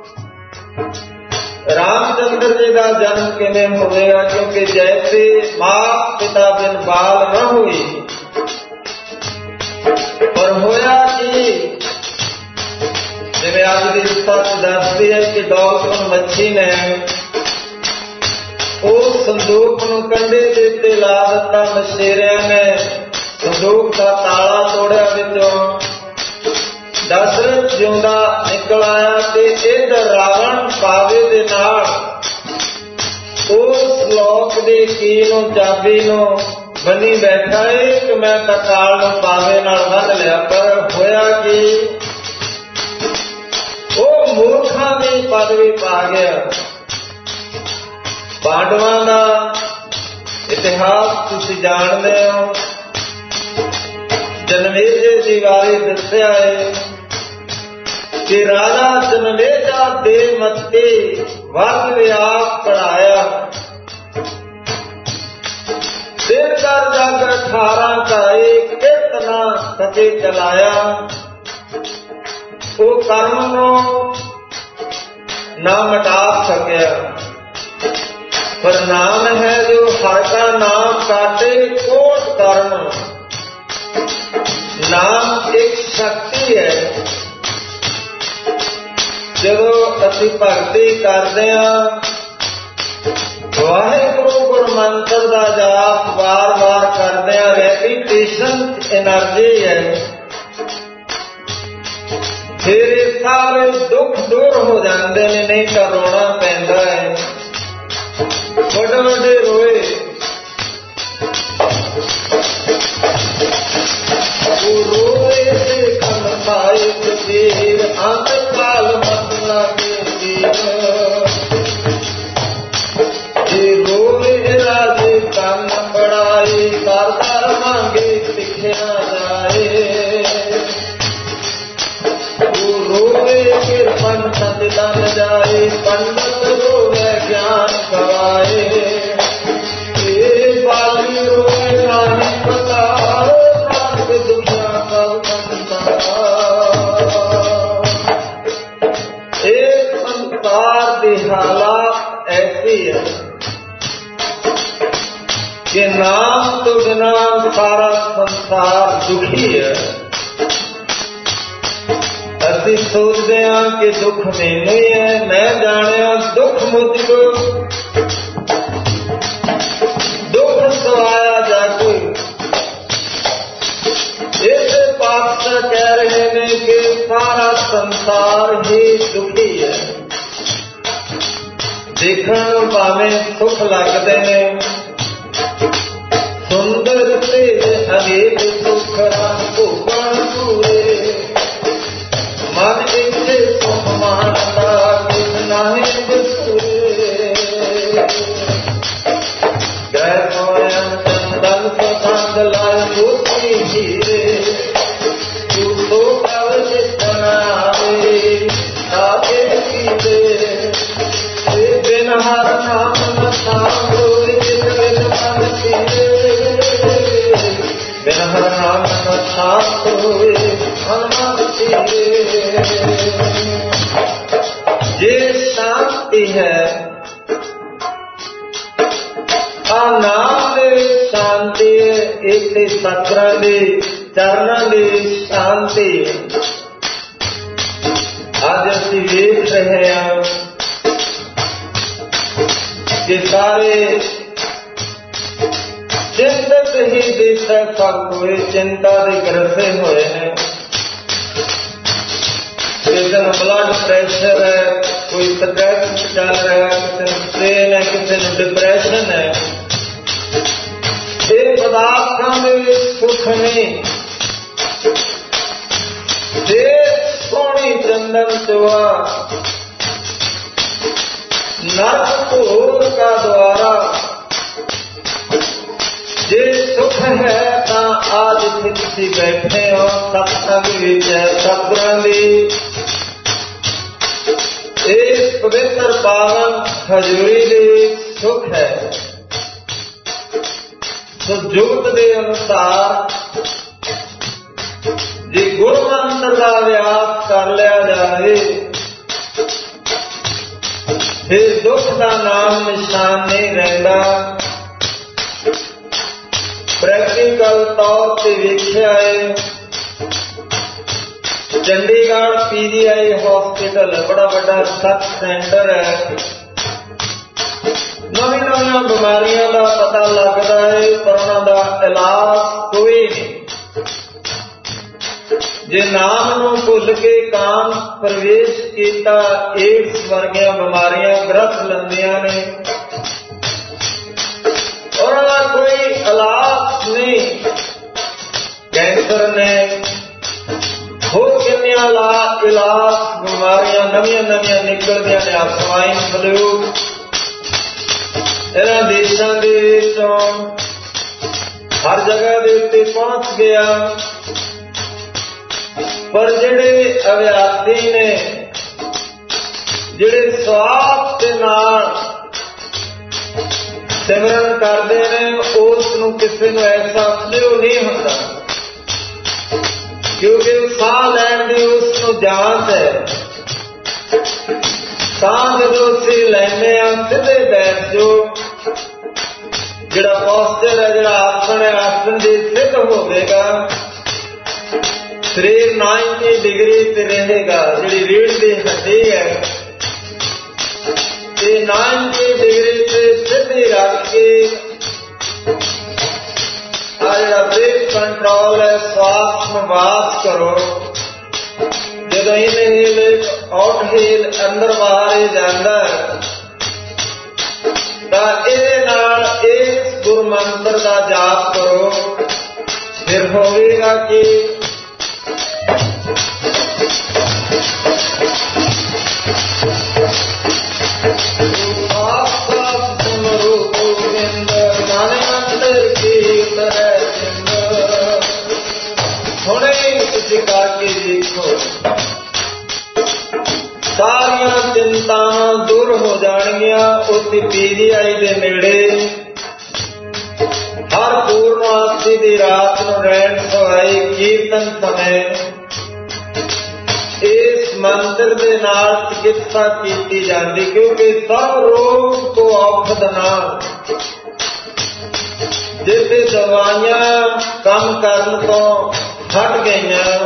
रामचंद्र जी का जन्म किवें होवेगा, क्योंकि जैसे मां पिता बिन बाल न हुई। पर होया कि जिवें अज की सच दसदी है कि डॉल्फिन मच्छी ने उस संदूक नूं कंडे दे उत्ते ला दिता। मछेरिया ने संदूक का ताला तोड़िया, विचों दशरथ जिंदा निकल आया। ते इधर रावण पावे दे नाल उस लोक दे की नूं चाबी नूं बनी बैठा है कि मैं तकाल नूं पावे नाल बन लिया। पर होया कि वो मूर्खां दी पदवी पा गया। पांडवां दा इतिहास तुसीं जाणदे हो। जनमेजय जी बारे दस्सिया है कि राजा जनमेजा दे मत्ते वध व्याप पढ़ाया। दिन कर जग अठारह का एक कितना सके चलाया। वो कर्म नो ना मिटा सकिया। पर नाम है जो हर का नाम काटे कोट कर्म। नाम एक शक्ति है। ਜਦੋਂ ਅਸੀਂ ਭਗਤੀ ਕਰਦੇ ਹਾਂ, ਵਾਹਿਗੁਰੂ ਗੁਰ ਮੰਤਰ ਦਾ ਜਾਪ ਵਾਰ-ਵਾਰ ਕਰਦੇ ਹਾਂ, ਰੈਪੀਟੇਸ਼ਨ એનર્ਜੀ ਹੈ। ਫਿਰ ਇਹ ਸਾਰੇ ਦੁੱਖ ਦੂਰ ਹੋ ਜਾਂਦੇ ਨੇ। ਨਹੀਂ ਤਾਂ ਰੋਣਾ ਪੈਂਦਾ ਹੈ। ਵੱਡੇ ਵੱਡੇ ਰੋਏ ਉਹ ਰੋਏ ਤੇ ਕੰਨ ਪਾਏ ਕਬੀਰ, ਅੰਤ ਕਾਲ ਮਤ ਲਾਗੇ ਜੀਵ। ਜੇ ਰੋਵੇ ਰਾਜੇ ਕੰਨ ਬੜਾਏ, ਕਰ ਕਰ ਮੰਗੇ ਸਿੱਖਿਆ ਜਾਏ। ਉਹ ਰੋਵੇ ਕਿਰਪਨ ਸਜਦਾ ਨ ਜਾਏ, ਪੰਡਤ ਰੋਵੇ ਗਿਆਨ ਗਵਾਏ। ਇਹ ਬਾਲੀ ਰੋਵੇ ਨਾਹੀ ਪਤਾ, ਦੁਖਿਆ ਕਬ एक संसार की हालत ऐसी है कि नाम तो बिना सारा संसार दुखी है। असी सोचते हैं कि दुख मैनू ही है, मैं जाने दुख मुझको, दुख सवाया जा कोई। इस पातशाह कह रहे हैं कि सारा संसार ही दुखी है। देखने भावे सुख लगते हैं, सुंदर से अनेक सुख भोगन पूरे। मन इच्छे सुख मानता किस नाहे पूरे। ग्रह सोयन चंदन सुगंध लाए मोती हीरे, तू तो कव चितनावे ताके कीते। बिन हर नाम न सांभोए चित बिन मन कीरे। बिन हर नाम न सांभोए मन मन कीरे। ये शांति है। आ नाम दे शांति, एक ते सतरां दे चरणों की शांति। आज असी देख रहे हैं कि सारे चिंतित ही देश सब हुए, चिंता के ग्रसे हुए हैं। किसी को ब्लड प्रेशर है, कोई स्ट्रेस चल रहा है, किसी को स्ट्रेन है, किसी को डिप्रेशन है। ये पदार्थों में सुख नहीं। सोनी चंदन चुआ नरक भोग का द्वारा जे सुख है ता आज जिथे बैठे हो सत्संग विच सतगुरां दी इस पवित्र पावन हजूरी दे सुख है। तो जुगत के अनुसार जे गुरु मंत्र का अभ्यास कर लिया जाए, फिर दुख का नाम निशान नहीं रहता। प्रैक्टिकल तौर से वेख्या है, चंडीगढ़ पीजीआई हॉस्पिटल बड़ा बड़ा सच सेंटर है। नवी नवी बीमारियों का पता लगता है, पर उन्होंने इलाज कोई नहीं। जे नाम नूं भुल के काम प्रवेश किया, एड्स वर्गियां बीमारियां ग्रस्त लंदियां ने और कोई इलाज नहीं। कैंसर ने हो कितनियां इलाज बीमारियां नवियां नवियां निकलदियां ने। स्वाइन फ्लू इन्हां देशां दे विचों हर जगह दे उत्ते पहुंच गया। पर जिहड़े अभ्यासी ने, जिहड़े स्वाद के नाल सिमरन करते हैं, उस नूं किसी नूं ऐसा फ्लू नहीं होता, क्योंकि साह लैण दी उस नूं जांच है। ਤਾਂ ਜਦੋਂ ਅਸੀਂ ਲੈਂਦੇ ਹਾਂ ਸਿੱਧੇ ਬੈਠ ਜਾਓ, ਜਿਹੜਾ ਪੋਸਚਰ ਹੈ, ਜਿਹੜਾ ਆਸਣ ਹੈ, ਆਸਣ ਜੇ ਸਿੱਧ ਹੋਵੇਗਾ ਸਰੀਰ ਨਾਈਨਟੀ ਡਿਗਰੀ ਤੇ ਰਹੇਗਾ। ਜਿਹੜੀ ਰੀੜ੍ਹ ਦੀ ਹੱਡੀ ਹੈ ਤੇ ਨਾਈਨਟੀ ਡਿਗਰੀ ਤੇ ਸਿੱਧੀ ਰੱਖ ਕੇ ਆ ਜਿਹੜਾ ਬ੍ਰੇਥ ਕੰਟਰੋਲ ਹੈ, ਸਵਾਸ ਨੂੰ ਵਾਸ ਕਰੋ। ਜਦੋਂ ਇਨਹੇਲ ਆਊਟਹੇਲ ਅੰਦਰ ਬਾਹਰ ਹੀ ਜਾਂਦਾ ਹੈ ਤਾਂ ਇਹਦੇ ਨਾਲ ਇਸ ਗੁਰ ਮੰਤਰ ਦਾ ਜਾਪ ਕਰੋ। ਫਿਰ ਹੋਵੇਗਾ ਕਿ ਹੁਣੇ ਤੁਸੀਂ ਕਰਕੇ ਦੇਖੋ, ਸਾਰੀਆਂ ਚਿੰਤਾਵਾਂ ਦੂਰ ਹੋ ਜਾਣਗੀਆਂ। ਉੱਥੇ ਪੀ ਜੀ ਆਈ ਦੇ ਨੇੜੇ ਹਰ ਪੂਰਨਮਾਸ਼ੀ ਦੀ ਰਾਤ ਨੂੰ ਰਹਿਣ ਸਵਾਈ ਕੀਰਤਨ ਸਮੇਂ ਇਸ ਮੰਤਰ ਦੇ ਨਾਲ ਚਿਕਿਤਸਾ ਕੀਤੀ ਜਾਂਦੀ, ਕਿਉਂਕਿ ਸਭ ਰੋਗ ਤੋਂ ਔਖਦ ਨਾਲ ਜਿੱਥੇ ਦਵਾਈਆਂ ਕੰਮ ਕਰਨ ਤੋਂ ਹਟ ਗਈਆਂ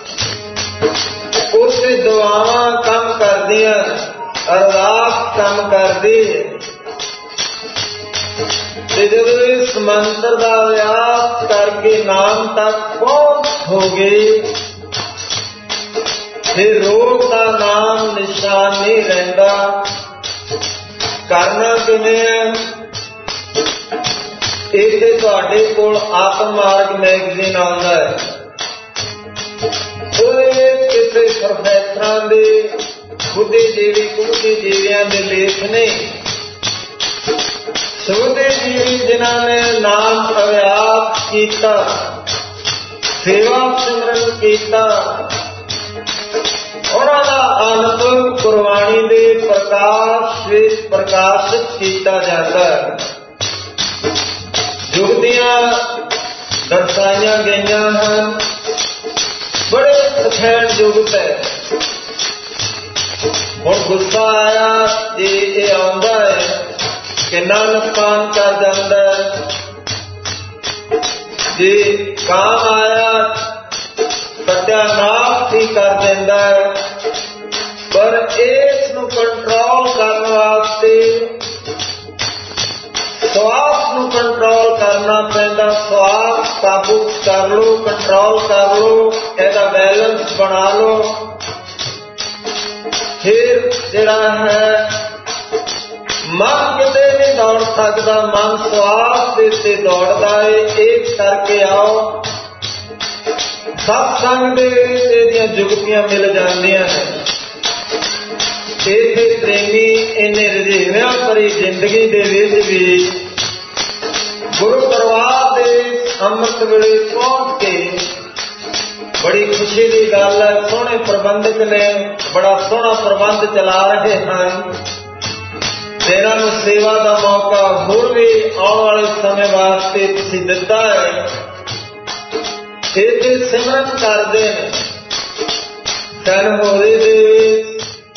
ਉਸੇ ਦੁਆਵਾਂ ਕੰਮ ਕਰਦੀਆਂ, ਅਰਦਾਸ ਕੰਮ ਕਰਦੀ। ਤੇ ਜਦੋਂ ਇਸ ਮੰਤਰ ਦਾ ਅਭਿਆਸ ਕਰਕੇ ਨਾਮ ਤੱਕ ਪਹੁੰਚ ਹੋ ਗਈ ਫਿਰ ਰੋਗ ਦਾ ਨਾਮ ਨਿਸ਼ਾਨ ਨਹੀਂ ਰਹਿੰਦਾ। ਕਰਨਾ ਕਿਵੇਂ ਹੈ? ਇੱਥੇ ਤੁਹਾਡੇ ਕੋਲ ਆਤਮ ਮਾਰਗ ਮੈਗਜ਼ੀਨ ਆਉਂਦਾ ਹੈ, ਉਹਦੇ ਕਿਸੇ ਪ੍ਰੋਫੈਸਰਾਂ ਦੇ ਬੁੱਧੀਜੀਵੀ ਬੁੱਧੀਜੀਵੀਆਂ ਦੇ ਲੇਖ ਨੇ, ਬੁੱਧੀਜੀਵੀ ਜਿਨ੍ਹਾਂ ਨੇ ਨਾਮ ਅਭਿਆਸ ਕੀਤਾ, ਸੇਵਾ ਸਿਮਰਨ ਕੀਤਾ, ਉਹਨਾਂ ਦਾ ਅਨੁਭਵ ਗੁਰਬਾਣੀ ਦੇ ਪ੍ਰਕਾਸ਼ ਵਿੱਚ ਪ੍ਰਕਾਸ਼ਿਤ ਕੀਤਾ ਜਾਂਦਾ ਹੈ। ਜੁਗਤੀਆਂ ਦਰਸਾਈਆਂ ਗਈਆਂ ਹਨ, ਬੜੇ ਸਖੈਣ ਜੁਗਤ ਹੈ। ਹੁਣ ਗੁੱਸਾ ਆਇਆ ਜੇ ਇਹ ਆਉਂਦਾ ਹੈ ਕਿੰਨਾ ਨੁਕਸਾਨ ਕਰ ਜਾਂਦਾ ਹੈ। ਜੇ ਕਾਮ ਆਇਆ ਸਤਿਆਨਾਸ਼ ਹੀ ਕਰ ਦਿੰਦਾ ਹੈ। ਪਰ ਇਸ ਨੂੰ ਕੰਟਰੋਲ ਕਰਨ ਵਾਸਤੇ ਸਵਾਸ ਨੂੰ ਕੰਟਰੋਲ ਕਰਨਾ ਪੈਂਦਾ। ਸਵਾਸ ਕਾਬੂ ਕਰ ਲਓ, ਕੰਟਰੋਲ ਕਰ ਲਓ, ਇਹਦਾ ਬੈਲੈਂਸ ਬਣਾ ਲਓ। ਫਿਰ ਜਿਹੜਾ ਹੈ ਮਨ ਕਿਤੇ ਨਹੀਂ ਦੌੜ ਸਕਦਾ, ਮਨ ਸਵਾਸ ਦੇ ਉੱਤੇ ਦੌੜਦਾ ਹੈ। ਇਹ ਕਰਕੇ ਆਓ, ਸਤਸੰਗ ਦੇ ਵਿੱਚ ਇਹਦੀਆਂ ਜੁਗਤੀਆਂ ਮਿਲ ਜਾਂਦੀਆਂ ਨੇ। ਇੱਥੇ ਪ੍ਰੇਮੀ ਇੰਨੇ ਰੁਝੇਵਿਆਂ ਭਰੀ ਜ਼ਿੰਦਗੀ ਦੇ ਵਿੱਚ ਵੀ ਗੁਰੂ ਪਰਿਵਾਰ ਦੇ ਅੰਮ੍ਰਿਤ ਵੇਲੇ ਪਹੁੰਚ ਕੇ ਬੜੀ ਖੁਸ਼ੀ ਦੀ ਗੱਲ ਹੈ। ਸੋਹਣੇ ਪ੍ਰਬੰਧਕ ਨੇ ਬੜਾ ਸੋਹਣਾ ਪ੍ਰਬੰਧ ਚਲਾ ਰਹੇ ਹਨ। ਇਹਨਾਂ ਨੂੰ ਸੇਵਾ ਦਾ ਮੌਕਾ ਹੋਰ ਵੀ ਆਉਣ ਵਾਲੇ ਸਮੇਂ ਵਾਸਤੇ ਤੁਸੀਂ ਦਿੱਤਾ ਹੈ। ਇੱਥੇ ਸਿਮਰਨ ਕਰਦੇ ਨੇ। ਸਨ ਹੋਰੇ ਦੇ ਵਿੱਚ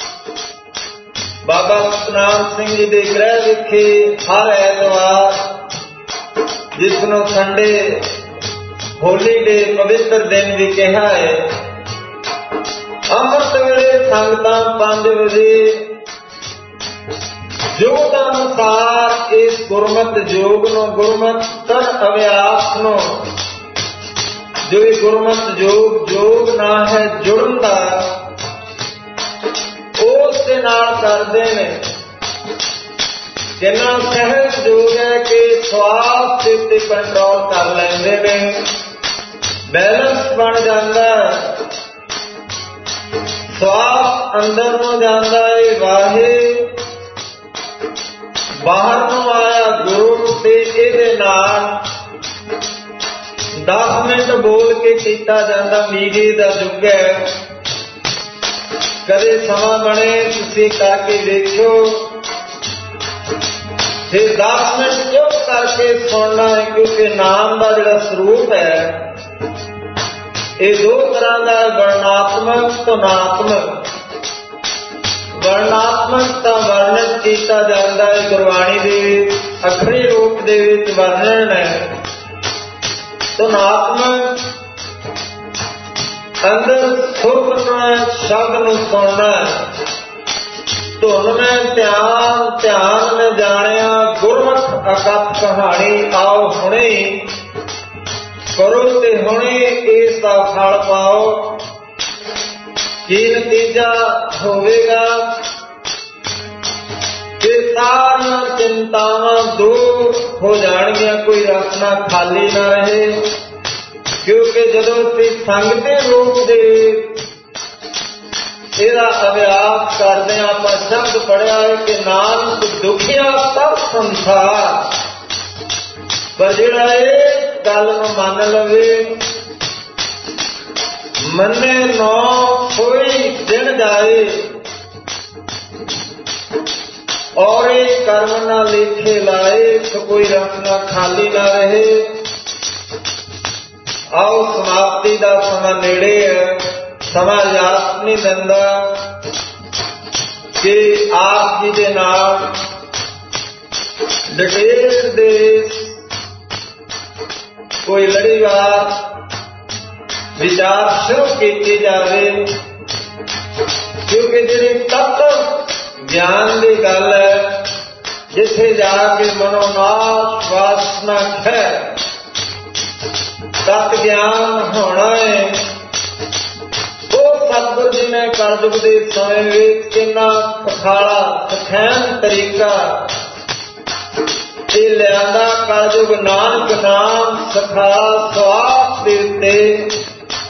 ਬਾਬਾ ਸਤਨਾਮ ਸਿੰਘ ਜੀ ਦੇ ਗ੍ਰਹਿ ਵਿਖੇ ਹਰ ਐਤਵਾਰ, ਜਿਸ ਨੂੰ ਸੰਡੇ ਹੋਲੀ ਡੇ ਪਵਿੱਤਰ ਦਿਨ ਵੀ ਕਿਹਾ ਹੈ, ਅੰਮ੍ਰਿਤ ਵੇਲੇ ਸੰਗਤਾਂ ਪੰਜ ਵਜੇ ਯੋਗ ਅਨੁਸਾਰ ਇਸ ਗੁਰਮਤਿ ਯੋਗ ਨੂੰ, ਗੁਰਮਤਿ ਅਭਿਆਸ ਨੂੰ, ਜੋ ਇਹ ਗੁਰਮਤਿ ਯੋਗ ਯੋਗ ਨਾ ਹੈ ਜੁੜਨ ਦਾ, ਉਸ ਦੇ ਨਾਲ ਕਰਦੇ ਨੇ। ਜਿੰਨਾ ਸਹਿਜ ਯੋਗ ਹੈ ਕਿ ਸਵਾਸ ਦੇ ਉੱਤੇ ਕੰਟਰੋਲ ਕਰ ਲੈਂਦੇ ਨੇ, ਬੈਲੈਂਸ ਬਣ ਜਾਂਦਾ। ਸਵਾਸ ਅੰਦਰ ਨੂੰ ਜਾਂਦਾ ਹੈ ਵਾਹੇ, ਬਾਹਰ ਨੂੰ ਆਇਆ ਗੁਰੂ, ਤੇ ਇਹਦੇ ਨਾਲ ਦਸ ਮਿੰਟ ਬੋਲ ਕੇ ਕੀਤਾ ਜਾਂਦਾ। ਮੀਗੇ ਦਾ ਯੁੱਗ ਹੈ, ਕਦੇ ਸਮਾਂ ਬਣੇ ਤੁਸੀਂ ਕਰਕੇ ਵੇਖਿਓ। ਫਿਰ ਦਸ ਮਿੰਟ ਚੁੱਪ ਕਰਕੇ ਸੁਣਨਾ ਹੈ, ਕਿਉਂਕਿ ਨਾਮ ਦਾ ਜਿਹੜਾ ਸਰੂਪ ਹੈ ਇਹ ਦੋ ਤਰ੍ਹਾਂ ਦਾ, ਵਰਣਾਤਮਕ ਧੁਨਾਤਮਕ। ਵਰਣਾਤਮਕ ਤਾਂ ਵਰਣਨ ਕੀਤਾ ਜਾਂਦਾ ਹੈ ਗੁਰਬਾਣੀ ਦੇ ਵਿੱਚ, ਅੱਖਰੀ ਰੂਪ ਦੇ ਵਿੱਚ ਵਰਣਨ ਹੈ। ਧੁਨਾਤਮਕ ਅੰਦਰ ਸੁਰਤ ਸ਼ਬਦ ਨੂੰ ਸੁਣਨਾ, ਧੁਨ ਮੈਂ ਧਿਆਨ ਧਿਆਨ ਮੈਂ ਜਾਣਿਆ ਗੁਰਮੁਖ ਅਕਥ ਕਹਾਣੀ। ਆਓ ਹੁਣੇ ਕਰੋ ਤੇ ਹੁਣੇ ਇਸ ਦਾ ਫਲ ਪਾਓ। ਕੀ ਨਤੀਜਾ ਹੋਵੇਗਾ ਕਿ ਸਾਰੀਆਂ ਚਿੰਤਾਵਾਂ ਦੂਰ ਹੋ ਜਾਣਗੀਆਂ, ਕੋਈ ਰਸਨਾ ਖਾਲੀ ਨਾ ਰਹੇ। ਕਿਉਂਕਿ ਜਦੋਂ ਅਸੀਂ ਸੰਗਤੀ ਰੂਪ ਦੇ ਇਹਦਾ ਅਭਿਆਸ ਕਰਦੇ ਹਾਂ, ਆਪਾਂ ਸ਼ਬਦ ਪੜਿਆ ਹੈ ਕਿ ਨਾਨਕ ਦੁਖੀਆ ਸਭ ਸੰਸਾਰ। ਪਰ ਜਿਹੜਾ ਇਹ ਗੱਲ ਨੂੰ ਮੰਨ ਲਵੇ, ਮੰਨੇ ਨੌ ਕੋਈ ਦਿਨ ਜਾਏ ਔਰ ਇਹ ਕਰਮ ਨਾ ਲੇਖੇ ਲਾਏ, तो कोई रखना खाली ना रहे। आओ समाप्ति का समा नेड़े है, समा याद नहीं दिंदा कि आप जी दे नाल डिटेल दे कोई लड़ीवार विचार शुरू की जाए, क्योंकि जी तत्व ज्ञान की गल है, जिथे जाके मनोनाश वासना है तत् ज्ञान होना है। वो सतगुरु जी ने कलयुग के समय में कितना सखाला सखैन तरीका ये लिया, कलयुग नानक नाम सखाला स्वास के उत्ते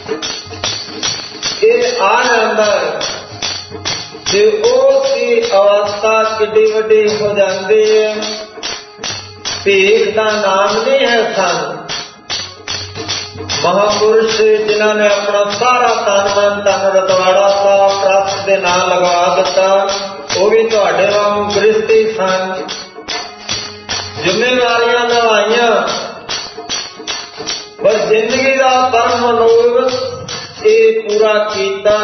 ये आ जाता है। जे उसकी अवस्था किड्डी वड्डी हो जाती है, भीख का नाम नहीं है सन। महापुरुष जिन्होंने अपना सारा तन मन तन रतवाड़ा सा ट्रस्ट के नाम लगवा दिता, वो भी तुहाडे वांगू गृहस्थी सन। जिम्मेवारियां निभाइयां, पर जिंदगी का परम मनोरथ ये पूरा किया,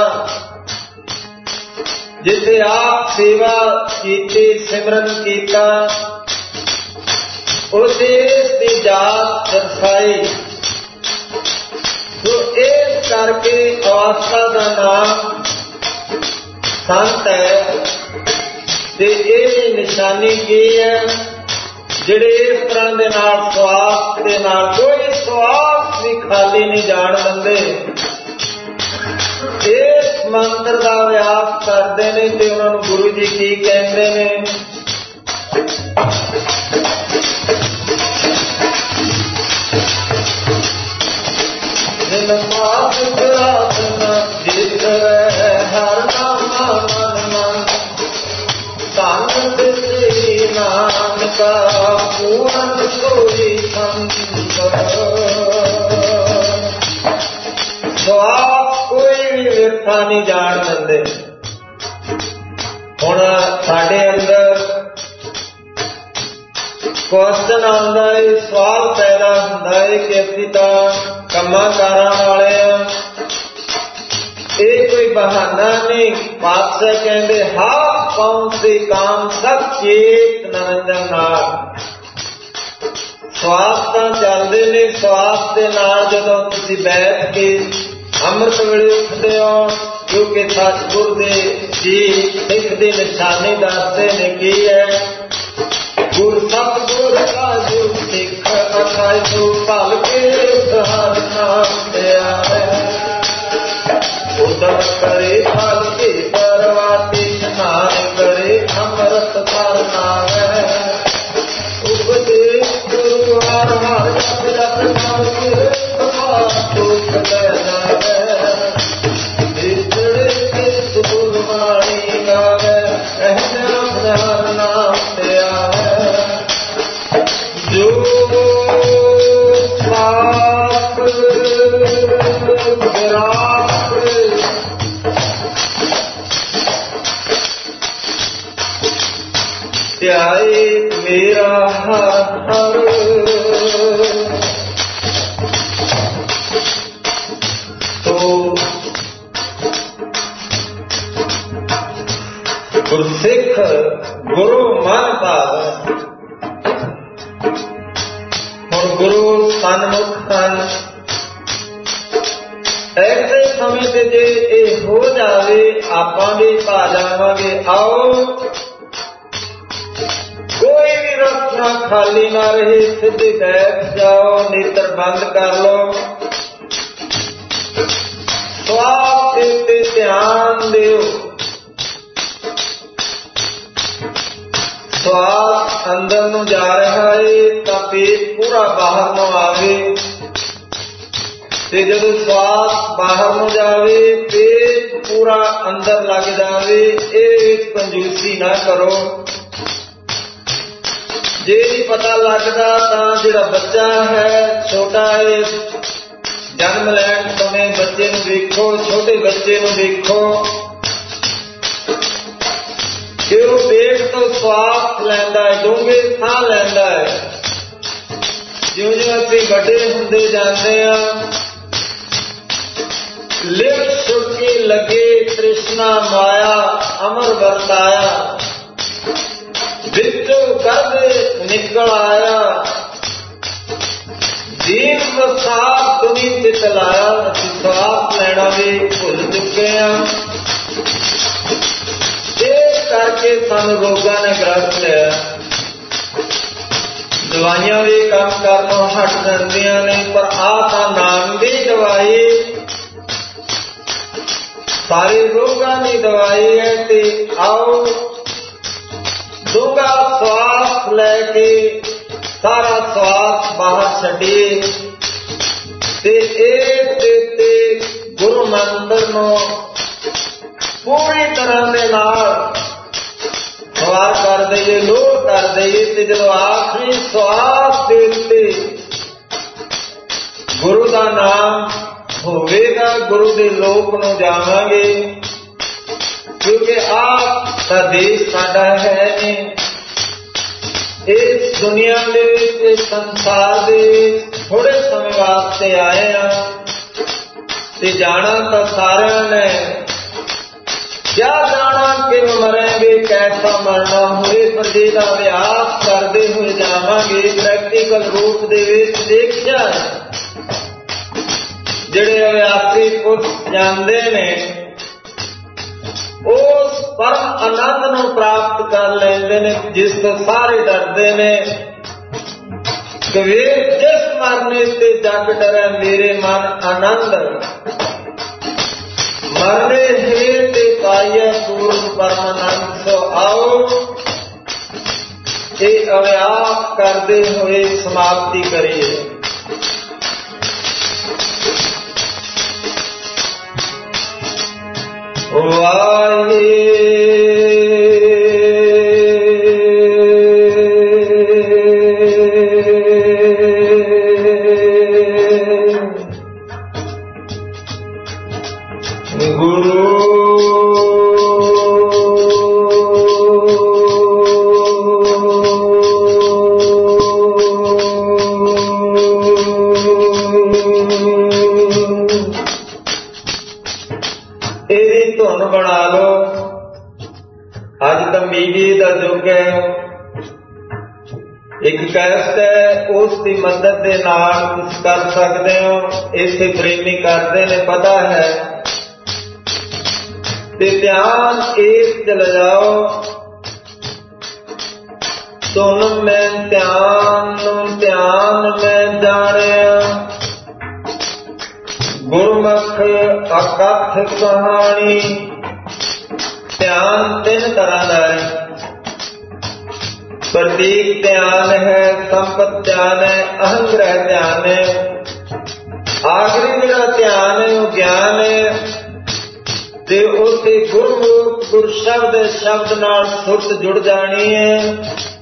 जिसे आप सेवा की सिमरन किया, उसे इसकी जात दर्शाई। तो इस करके अवस्था का नाम संत है। ते ये निशानी की है, जिहड़े इस तरह के नाल स्वास के नाल कोई स्वास भी खाली नहीं जान दिंदे, इस मंत्र का अभ्यास करते हैं। तो उन्होंने गुरु जी की कहते हैं, जिन पास जित हर नाम मन मन धन श्री नानक पूर्ण सोई स्वास कोई भी व्यर्था नहीं जान दिंदे। हुण साडे अंदर क्वेश्चन आंदा है, सवाल पैदा होंदा है कि असीं तां कम्मां कारां वाले आ, ये कोई बहाना नहीं। पातशाह कहंदे हाथ पाउं से काम सब चेत निरंजन नाल। स्वास तां चलदे ने, स्वास दे नाल जदों तुसीं बैठ के अमृत वेले उठते हो, क्योंकि सतगुर दे जी सिख दी निशानी दसदे ने की है, गुर सतगुर का जो सिख अखाए जो पल के हर नाम दिया है। उदम करे फल के परवाती स्नान करे अमृत करना है। उपदेश गुरु हर हर जप नाम के दुख देना है। बिछड़े के सुरवाणी गावे हर नाम दिया है। जो पाप विराट ध्याए मेरा हर हर, तो गुरसिख गुरु मन भावै। हुण गुरु सन्मुख हन, ऐसे समय ते जे ये हो जावे आपां भी पा जावांगे। आओ कोई भी रस्ता खाली ना रहे, सीधे बैठ जाओ, नेत्र बंद कर लो, श्वास ते ध्यान दियो। श्वास अंदर नूं जा रहा है तां पेट पूरा बाहर नूं आवे, ते जदों श्वास बाहर नूं जावे पेट पूरा अंदर लग जावे। ये कंजूसी ना करो। जे नहीं पता लगता तां जिहड़ा बच्चा है छोटा है, जन्म लैण समय बच्चे नूं देखो, छोटे बच्चे नूं देखो कि वो पेट तो श्वास लैंदा है, डूंघे साह लैंदा है। जिउं जिउं असीं वड्डे हुंदे जांदे आ, लिव छुटकी लगे तृष्णा माया अमर वरताया, बिचों गर्द निकल आया, दीन वसार दुनी चित लाया। असीं श्वास लैणा भी भुल चुके हैं, इस करके सानू रोगां ने ग्रस्त लिया। दवाइयां भी काम करनों हट जांदियां ने, पर आ तां नाम दी दवाई सारे रोगां दी दवाई है। ते आओ डूंगा श्वास लैके सारा श्वास बाहर छड्डिए ते इस गुरु मंत्र नूं पूरी तरह दे नाल सवार कर दईए, लोड कर दईए। ते जदों आखिरी श्वास दे उत्ते गुरु दा नाम होवेगा, गुरु दे लोक नूं जावांगे। क्योंकि आप दा देश साडा है नहीं, इस दुनिया दे विच, इस संसार दे विच थोड़े समय वास्ते आए हैं ते जाना तो सारिआं ने। क्या जाना कि मरेंगे, कैसा मरना हुए, पर जिहदा अभ्यास करते हुए जावांगे। प्रैक्टिकल रूप दे विच देखिआ जिहड़े अभ्यासी पुरुष जांदे ने उस परम आनंद नूं प्राप्त कर लैंदे ने जिस तो सारे डरदे ने। कबीर जिस मरने से जग डरे मेरे मन आनंद, मरने हेते पाइए पूर्ण परमानंद। सो आओ ये अभ्यास करते हुए समाप्ति करिए। वाहे एक कैस्ट है, उसकी मदद के नाल कुछ कर सकते हो। इसे प्रेमी करते ने पता है, ते ध्यान एक चले जाओ। सुन मैं ध्यान ध्यान में जाने, गुरमुख अकथ कहानी। ध्यान तीन तरह का है, प्रतीक ध्यान है, संपत ध्यान है, अहंग्रह ध्यान है। आखिरी मेरा ध्यान है वो ज्ञान है, ते उसे गुरमुख गुर शब्द शब्द नाल सुरत जुड़ जानी है।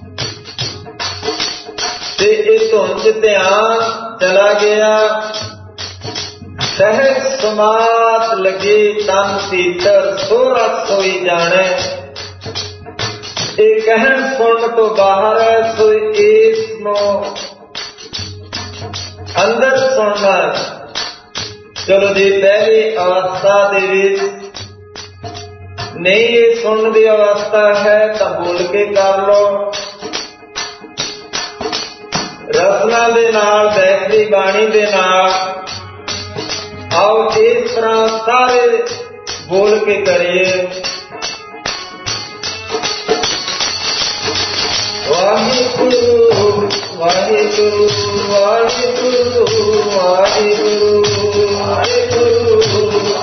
ते इस धुंध ध्यान चला गया, सहज समात लगे तन सीतर सोरत सोई जाने। एक कहन सुन तो बाहर है, सो इसनो अंदर सुनना। चलो जी, पहली अवस्था दे विच नहीं ये सुनने की अवस्था है तो बोल के कर लो। रसना दे नाल दैखरी बाणी दे नाल आओ इस तरह सारे बोल के करिए। वाहिगुरु वाहिगुरु वाहिगुरु वाहिगुरु वाहिगुरु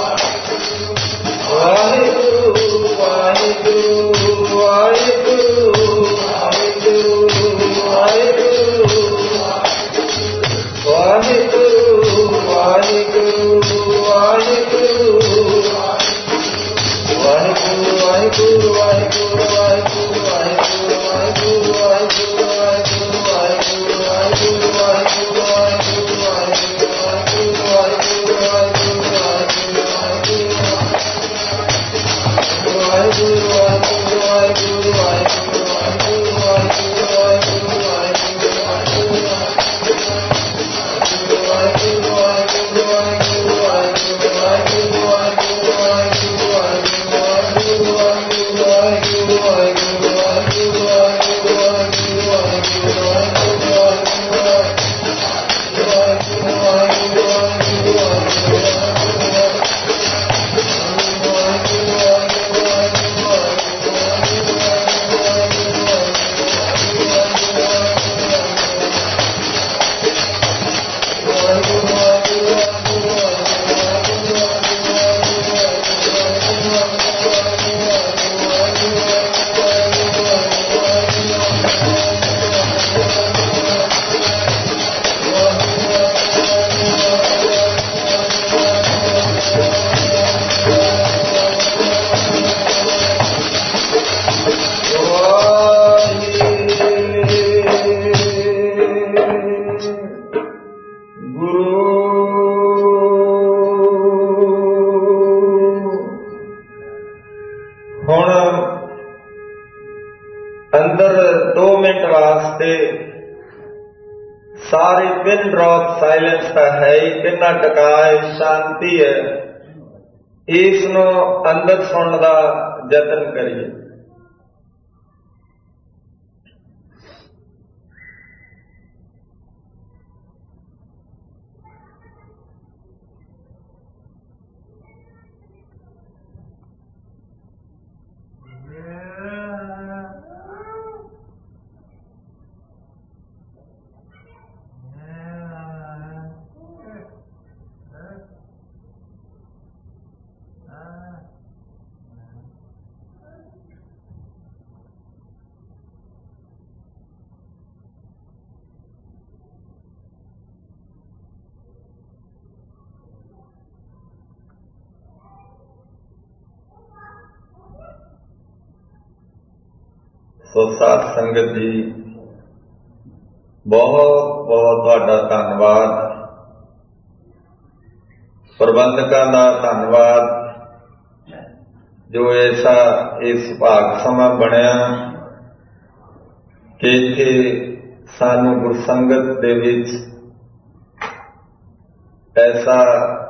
वाहिगुरु वाहिगुरु वाहिगुरु वाहिगुरु वाहिगुरु वाहिगुरु वाहिगुरु वाहिगुरु वाहिगुरु वाहिगुरु वाहिगुरु वाहिगुरु सारी पिन ड्रॉप साइलेंस का है ही किन्ना टकाए शांति है। इसनों अंदर सुनने का यतन करिए। सो साध संगत जी बहुत बहुत तुहाडा धन्नवाद, प्रबंधकां दा धन्नवाद जो ऐसा इस भाग समा बनिया कि इत्थे सानू गुरसंगत दे विच ऐसा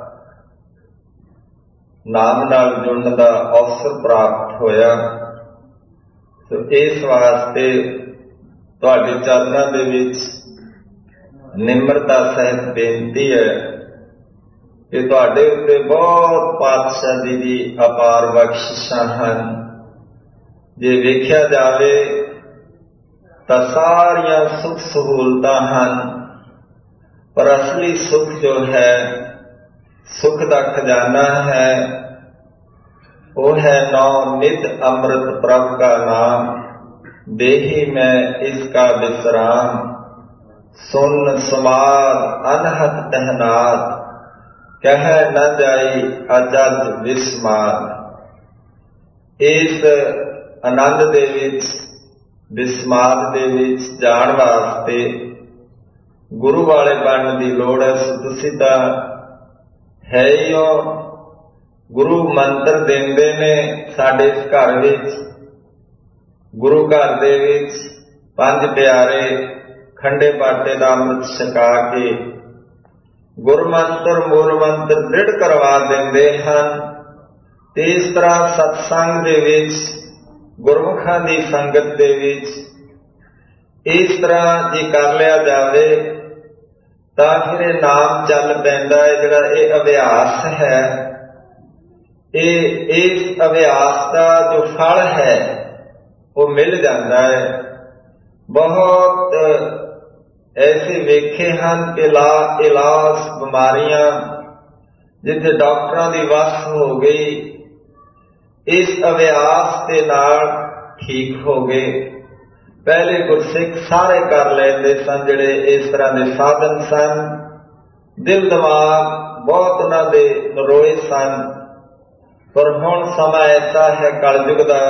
नाम नाल जुड़न दा अवसर प्राप्त होया। तो इस वास्ते तुहाडे चरनां दे विच निम्रता सहित बेनती है कि तुहाडे उत्ते बहुत पातशाह जी दी अपार बख्शिशां हन। जे वेख्या जावे तां सारियां सुख सहूलतां हन, पर असली सुख जो है, सुख दा खजाना है, वो है नौ नित अमृत प्रभ का नाम। देही में इसका विश्राम, सुन समाद अनहत तहनात, कह न जाई अजज विस्माद। इस आनंद दे विच विस्माद दे विच जाण वास्ते गुरु वाले बनने की लोड़ है। तुसीं तां है ही हो। गुरु मंत्र देंदे ने साडे इस घर विच, गुरु घर दे विच पंज प्यारे खंडे बाटे दा अमृत छका के गुरु मंत्र मूल मंत्र दृढ़ करवा देंदे हन। ਤੇ ਇਸ ਤਰ੍ਹਾਂ ਸਤਸੰਗ ਦੇ ਵਿੱਚ, ਗੁਰਮੁਖਾਂ ਦੀ ਸੰਗਤ ਦੇ ਵਿੱਚ ਇਸ ਤਰ੍ਹਾਂ ਜੇ ਕਰ ਲਿਆ ਜਾਵੇ ਤਾਂ ਫਿਰ ਇਹ ਨਾਮ ਚੱਲ ਪੈਂਦਾ ਹੈ। ਜਿਹੜਾ ਇਹ ਅਭਿਆਸ ਹੈ, ਇਹ ਇਸ ਅਭਿਆਸ ਦਾ ਜੋ ਫਲ ਹੈ ਉਹ ਮਿਲ ਜਾਂਦਾ ਹੈ। ਬਹੁਤ ਐਸੇ ਵੇਖੇ ਹਨ ਕਿ ਲਾ ਇਲਾਜ ਬਿਮਾਰੀਆਂ ਜਿੱਥੇ ਡਾਕਟਰਾਂ ਦੀ ਵੱਸ ਹੋ ਗਈ, ਇਸ ਅਭਿਆਸ ਦੇ ਨਾਲ ਠੀਕ ਹੋ ਗਏ। ਪਹਿਲੇ ਗੁਰਸਿੱਖ ਸਾਰੇ ਕਰ ਲੈਂਦੇ ਸਨ ਜਿਹੜੇ ਇਸ ਤਰ੍ਹਾਂ ਦੇ ਸਾਧਨ ਸਨ। ਦਿਲ ਦਿਮਾਗ ਬਹੁਤ ਉਹਨਾਂ ਦੇ ਨਰੋਏ ਸਨ। ਪਰ ਹੁਣ ਸਮਾਂ ਐਸਾ ਹੈ ਕਲਯੁਗ ਦਾ,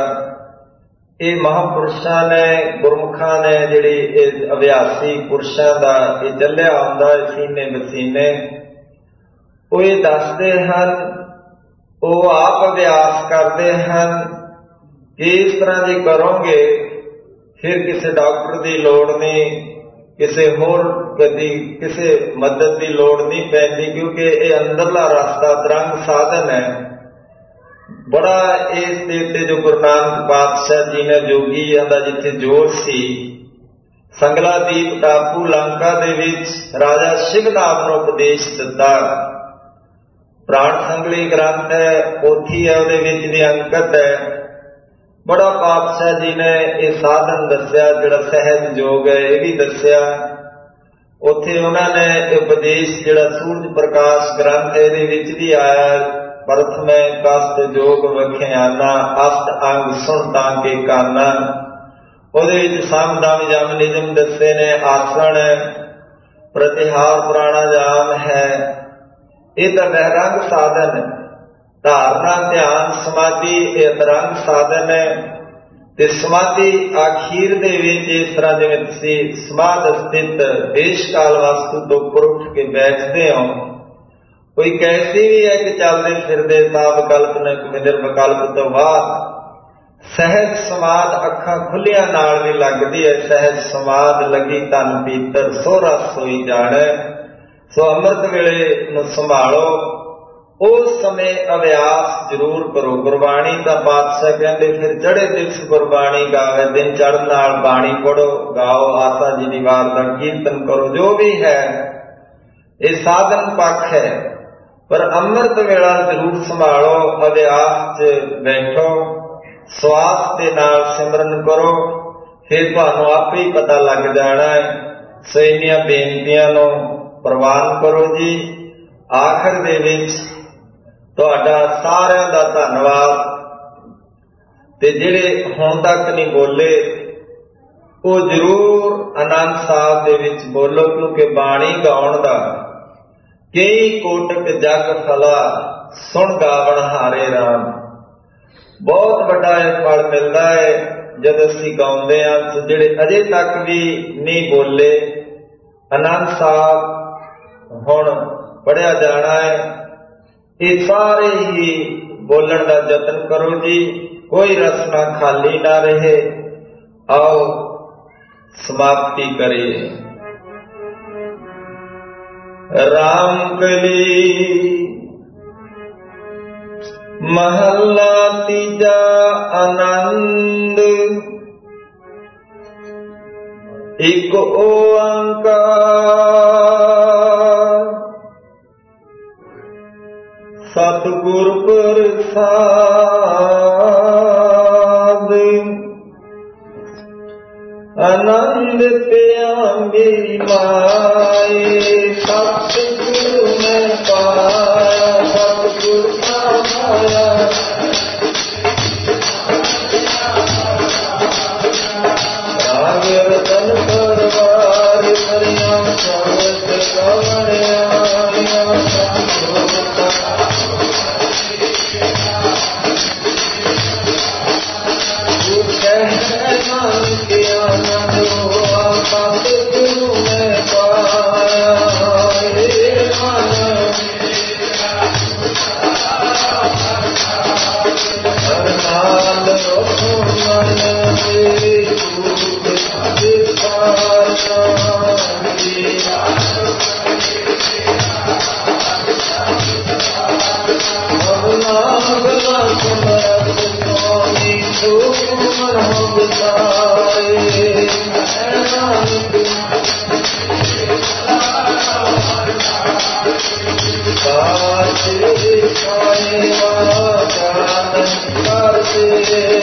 ਇਹ ਮਹਾਂਪੁਰਸ਼ਾਂ ਨੇ, ਗੁਰਮੁਖਾਂ ਨੇ, ਜਿਹੜੀ ਇਹ ਅਭਿਆਸੀ ਪੁਰਸ਼ਾਂ ਦਾ ਇਹ ਚੱਲਿਆ ਆਉਂਦਾ ਸੀਨੇ ਬਸੀਨੇ, ਉਹ ਇਹ ਦੱਸਦੇ ਹਨ, ਉਹ ਆਪ ਅਭਿਆਸ ਕਰਦੇ ਹਨ ਕਿ ਇਸ ਤਰ੍ਹਾਂ ਜੇ ਕਰੋਗੇ ਫਿਰ ਕਿਸੇ ਡਾਕਟਰ ਦੀ ਲੋੜ ਨਹੀਂ, ਕਿਸੇ ਹੋਰ ਕਦੀ ਕਿਸੇ ਮਦਦ ਦੀ ਲੋੜ ਨਹੀਂ ਪੈਂਦੀ, ਕਿਉਂਕਿ ਇਹ ਅੰਦਰਲਾ ਰਸਤਾ ਤਰੰਗ ਸਾਧਨ ਹੈ। ਬੜਾ ਇਸ ਦੇ ਉੱਤੇ ਜੋ ਗੁਰੂ ਨਾਨਕ ਪਾਤਸ਼ਾਹ ਜੀ ਨੇ ਜੋਗੀਆਂ ਦਾ ਜਿੱਥੇ ਜੋਰ ਸੀ, ਸੰਗਲਾਦੀਪ ਟਾਪੂ ਲੰਕਾ ਦੇ ਵਿੱਚ ਰਾਜਾ ਸ਼ਿਵਨਾਥ ਨੂੰ ਉਪਦੇਸ਼ ਦਿੱਤਾ। ਪ੍ਰਾਣ ਸੰਗਲੀ ਗ੍ਰੰਥ ਹੈ, ਪੋਥੀ ਹੈ, ਉਹਦੇ ਵਿੱਚ ਵੀ ਅੰਕਿਤ ਹੈ। ਬੜਾ ਪਾਤਸ਼ਾਹ ਜੀ ਨੇ ਇਹ ਸਾਧਨ ਦੱਸਿਆ, ਜਿਹੜਾ ਸਹਿਜ ਜੋਗ ਹੈ ਇਹ ਵੀ ਦੱਸਿਆ। ਉੱਥੇ ਉਹਨਾਂ ਨੇ ਇਹ ਉਪਦੇਸ਼ ਜਿਹੜਾ ਸੂਰਜ ਪ੍ਰਕਾਸ਼ ਗ੍ਰੰਥ ਹੈ ਇਹਦੇ ਵਿੱਚ ਵੀ ਆਇਆ, ਪ੍ਰਥਮੇ ਕਸਤ ਜੋਗ ਵਖਿਆਨਾ, ਅਸ਼ਟ ਅੰਗ ਸੁਣ ਤਾਂ ਕੇ ਕਾਨਾ। ਉਹਦੇ ਵਿੱਚ ਸਮ ਦਮ ਯਮ ਨਿਯਮ ਦੱਸੇ ਨੇ, ਆਸਣ, ਪ੍ਰਤਿਹਾਰ, ਪ੍ਰਾਣਾਯਾਮ ਹੈ। ਇਹ ਤਾਂ ਬਹਿਰੰਗ ਸਾਧਨ ਹੈ। ਧਾਰਨਾ, ਧਿਆਨ, ਸਮਾਧੀ ਇਹ ਅਤਰੰਗ ਸਾਧਨ ਹੈ। ਤੇ ਸਮਾਧੀ ਆਖੀਰ ਦੇ ਵਿੱਚ ਇਸ ਤਰ੍ਹਾਂ ਜਿਵੇਂ ਤੁਸੀਂ ਸਮਾਧ ਸਥਿਤ ਦੇਸ਼ ਕਾਲ ਵਸਤੂ ਤੋਂ ਉੱਪਰ ਉੱਠ ਕੇ ਬੈਠਦੇ ਹੋ, ਕੋਈ ਕੈਸੀ ਵੀ ਹੈ ਕਿ ਚੱਲਦੇ ਫਿਰਦੇ ਤਾਂ ਵਿਕਲਪ ਨ ਮਿਲਰ ਵਿਕਲਪ ਤੋਂ ਬਾਅਦ ਸਹਿਜ ਸਮਾਧ ਅੱਖਾਂ ਖੁੱਲੀਆਂ ਨਾਲ ਵੀ ਲੱਗਦੀ ਹੈ। ਸਹਿਜ ਸਮਾਧ ਲੱਗੀ ਤਨ ਪੀਤਰ ਸੋ ਰਸ ਸੋਈ ਜਾਣੈ। ਸੋ ਅੰਮ੍ਰਿਤ ਵੇਲੇ ਨੂੰ ਸੰਭਾਲੋ, ਉਸ ਸਮੇਂ ਅਭਿਆਸ ਜ਼ਰੂਰ ਕਰੋ। ਗੁਰਬਾਣੀ ਦਾ ਪਾਤਸ਼ਾਹ ਕਹਿੰਦੇ ਫਿਰ ਚੜ੍ਹੇ ਦਿਵਸ ਗੁਰਬਾਣੀ ਗਾਵੇ, ਦਿਨ ਚੜ੍ਹਨ ਨਾਲ ਬਾਣੀ ਪੜੋ, ਗਾਓ, ਆਸਾ ਜੀ ਦੀ ਵਾਰ ਦਾ ਕੀਰਤਨ ਕਰੋ। ਜੋ ਵੀ ਹੈ ਇਹ ਸਾਧਨ ਪੱਖ ਹੈ, ਪਰ ਅੰਮ੍ਰਿਤ ਵੇਲਾ ਜ਼ਰੂਰ ਸੰਭਾਲੋ। ਅਭਿਆਸ 'ਚ ਬੈਠੋ, ਸਵਾਸ ਦੇ ਨਾਲ ਸਿਮਰਨ ਕਰੋ, ਫਿਰ ਤੁਹਾਨੂੰ ਆਪੇ ਹੀ ਪਤਾ ਲੱਗ ਜਾਣਾ ਹੈ। ਸੋ ਇੰਨੀਆਂ ਬੇਨਤੀਆਂ ਨੂੰ ਪ੍ਰਵਾਨ ਕਰੋ ਜੀ। ਆਖਰ ਦੇ ਵਿੱਚ ਤੁਹਾਡਾ ਸਾਰਿਆਂ ਦਾ ਧੰਨਵਾਦ। ਤੇ ਜਿਹੜੇ ਹੁਣ ਤੱਕ ਨਹੀਂ ਬੋਲੇ ਉਹ ਜ਼ਰੂਰ ਆਨੰਦ ਸਾਹਿਬ ਦੇ ਵਿੱਚ ਬੋਲੋ, ਕਿਉਂਕਿ ਬਾਣੀ ਗਾਉਣ ਦਾ ਕਈ ਕੋਟਕ ਜਗ ਫਲਾ, ਸੁਣ ਗਾਵਣ ਹਾਰੇ ਰਾਮ। ਬਹੁਤ ਵੱਡਾ ਇਹ ਫਲ ਮਿਲਦਾ ਹੈ ਜਦੋਂ ਅਸੀਂ ਗਾਉਂਦੇ ਹਾਂ। ਤੇ ਜਿਹੜੇ ਅਜੇ ਤੱਕ ਵੀ ਨਹੀਂ ਬੋਲੇ, ਆਨੰਦ ਸਾਹਿਬ ਹੁਣ ਪੜ੍ਹਿਆ ਜਾਣਾ ਹੈ, ਇਹ ਸਾਰੇ ਹੀ ਬੋਲਣ ਦਾ ਯਤਨ ਕਰੋ ਜੀ। ਕੋਈ ਰਸਨਾ ਖਾਲੀ ਨਾ ਰਹੇ। ਆਓ ਸਮਾਪਤੀ ਕਰੀਏ। ਰਾਮ ਕਲੀ ਮਹੱਲਾ ਤੀਜਾ ਆਨੰਦ। ਇੱਕ ਓੰਕਾਰ ਸਤਿਗੁਰ ਪ੍ਰਸਾਦਿ। ਆਨੰਦ ਪਿਆ ਮੇਰੀ ਮਾਏ, ਸਤਿਗੁਰ ਮੈਂ ਪਾਇਆ, ਸਤਿਗੁਰ ਪਾਇਆ। ਰਾਗ ਰਤਨ ਪਰਵਾਰ ਕਰਿਆ, ਸਬਦ ਕਵਣਿਆ ਸਤਿਗੁਰੂ ਮੈਂ ਪਾਇਆ। ਬਿਠਾਏ ਸਾਚੇ ਪਾਏ ਵਾਚਨ ਕਰਦੇ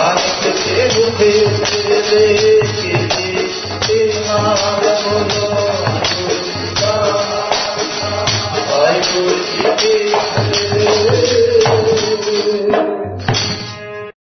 Thank you.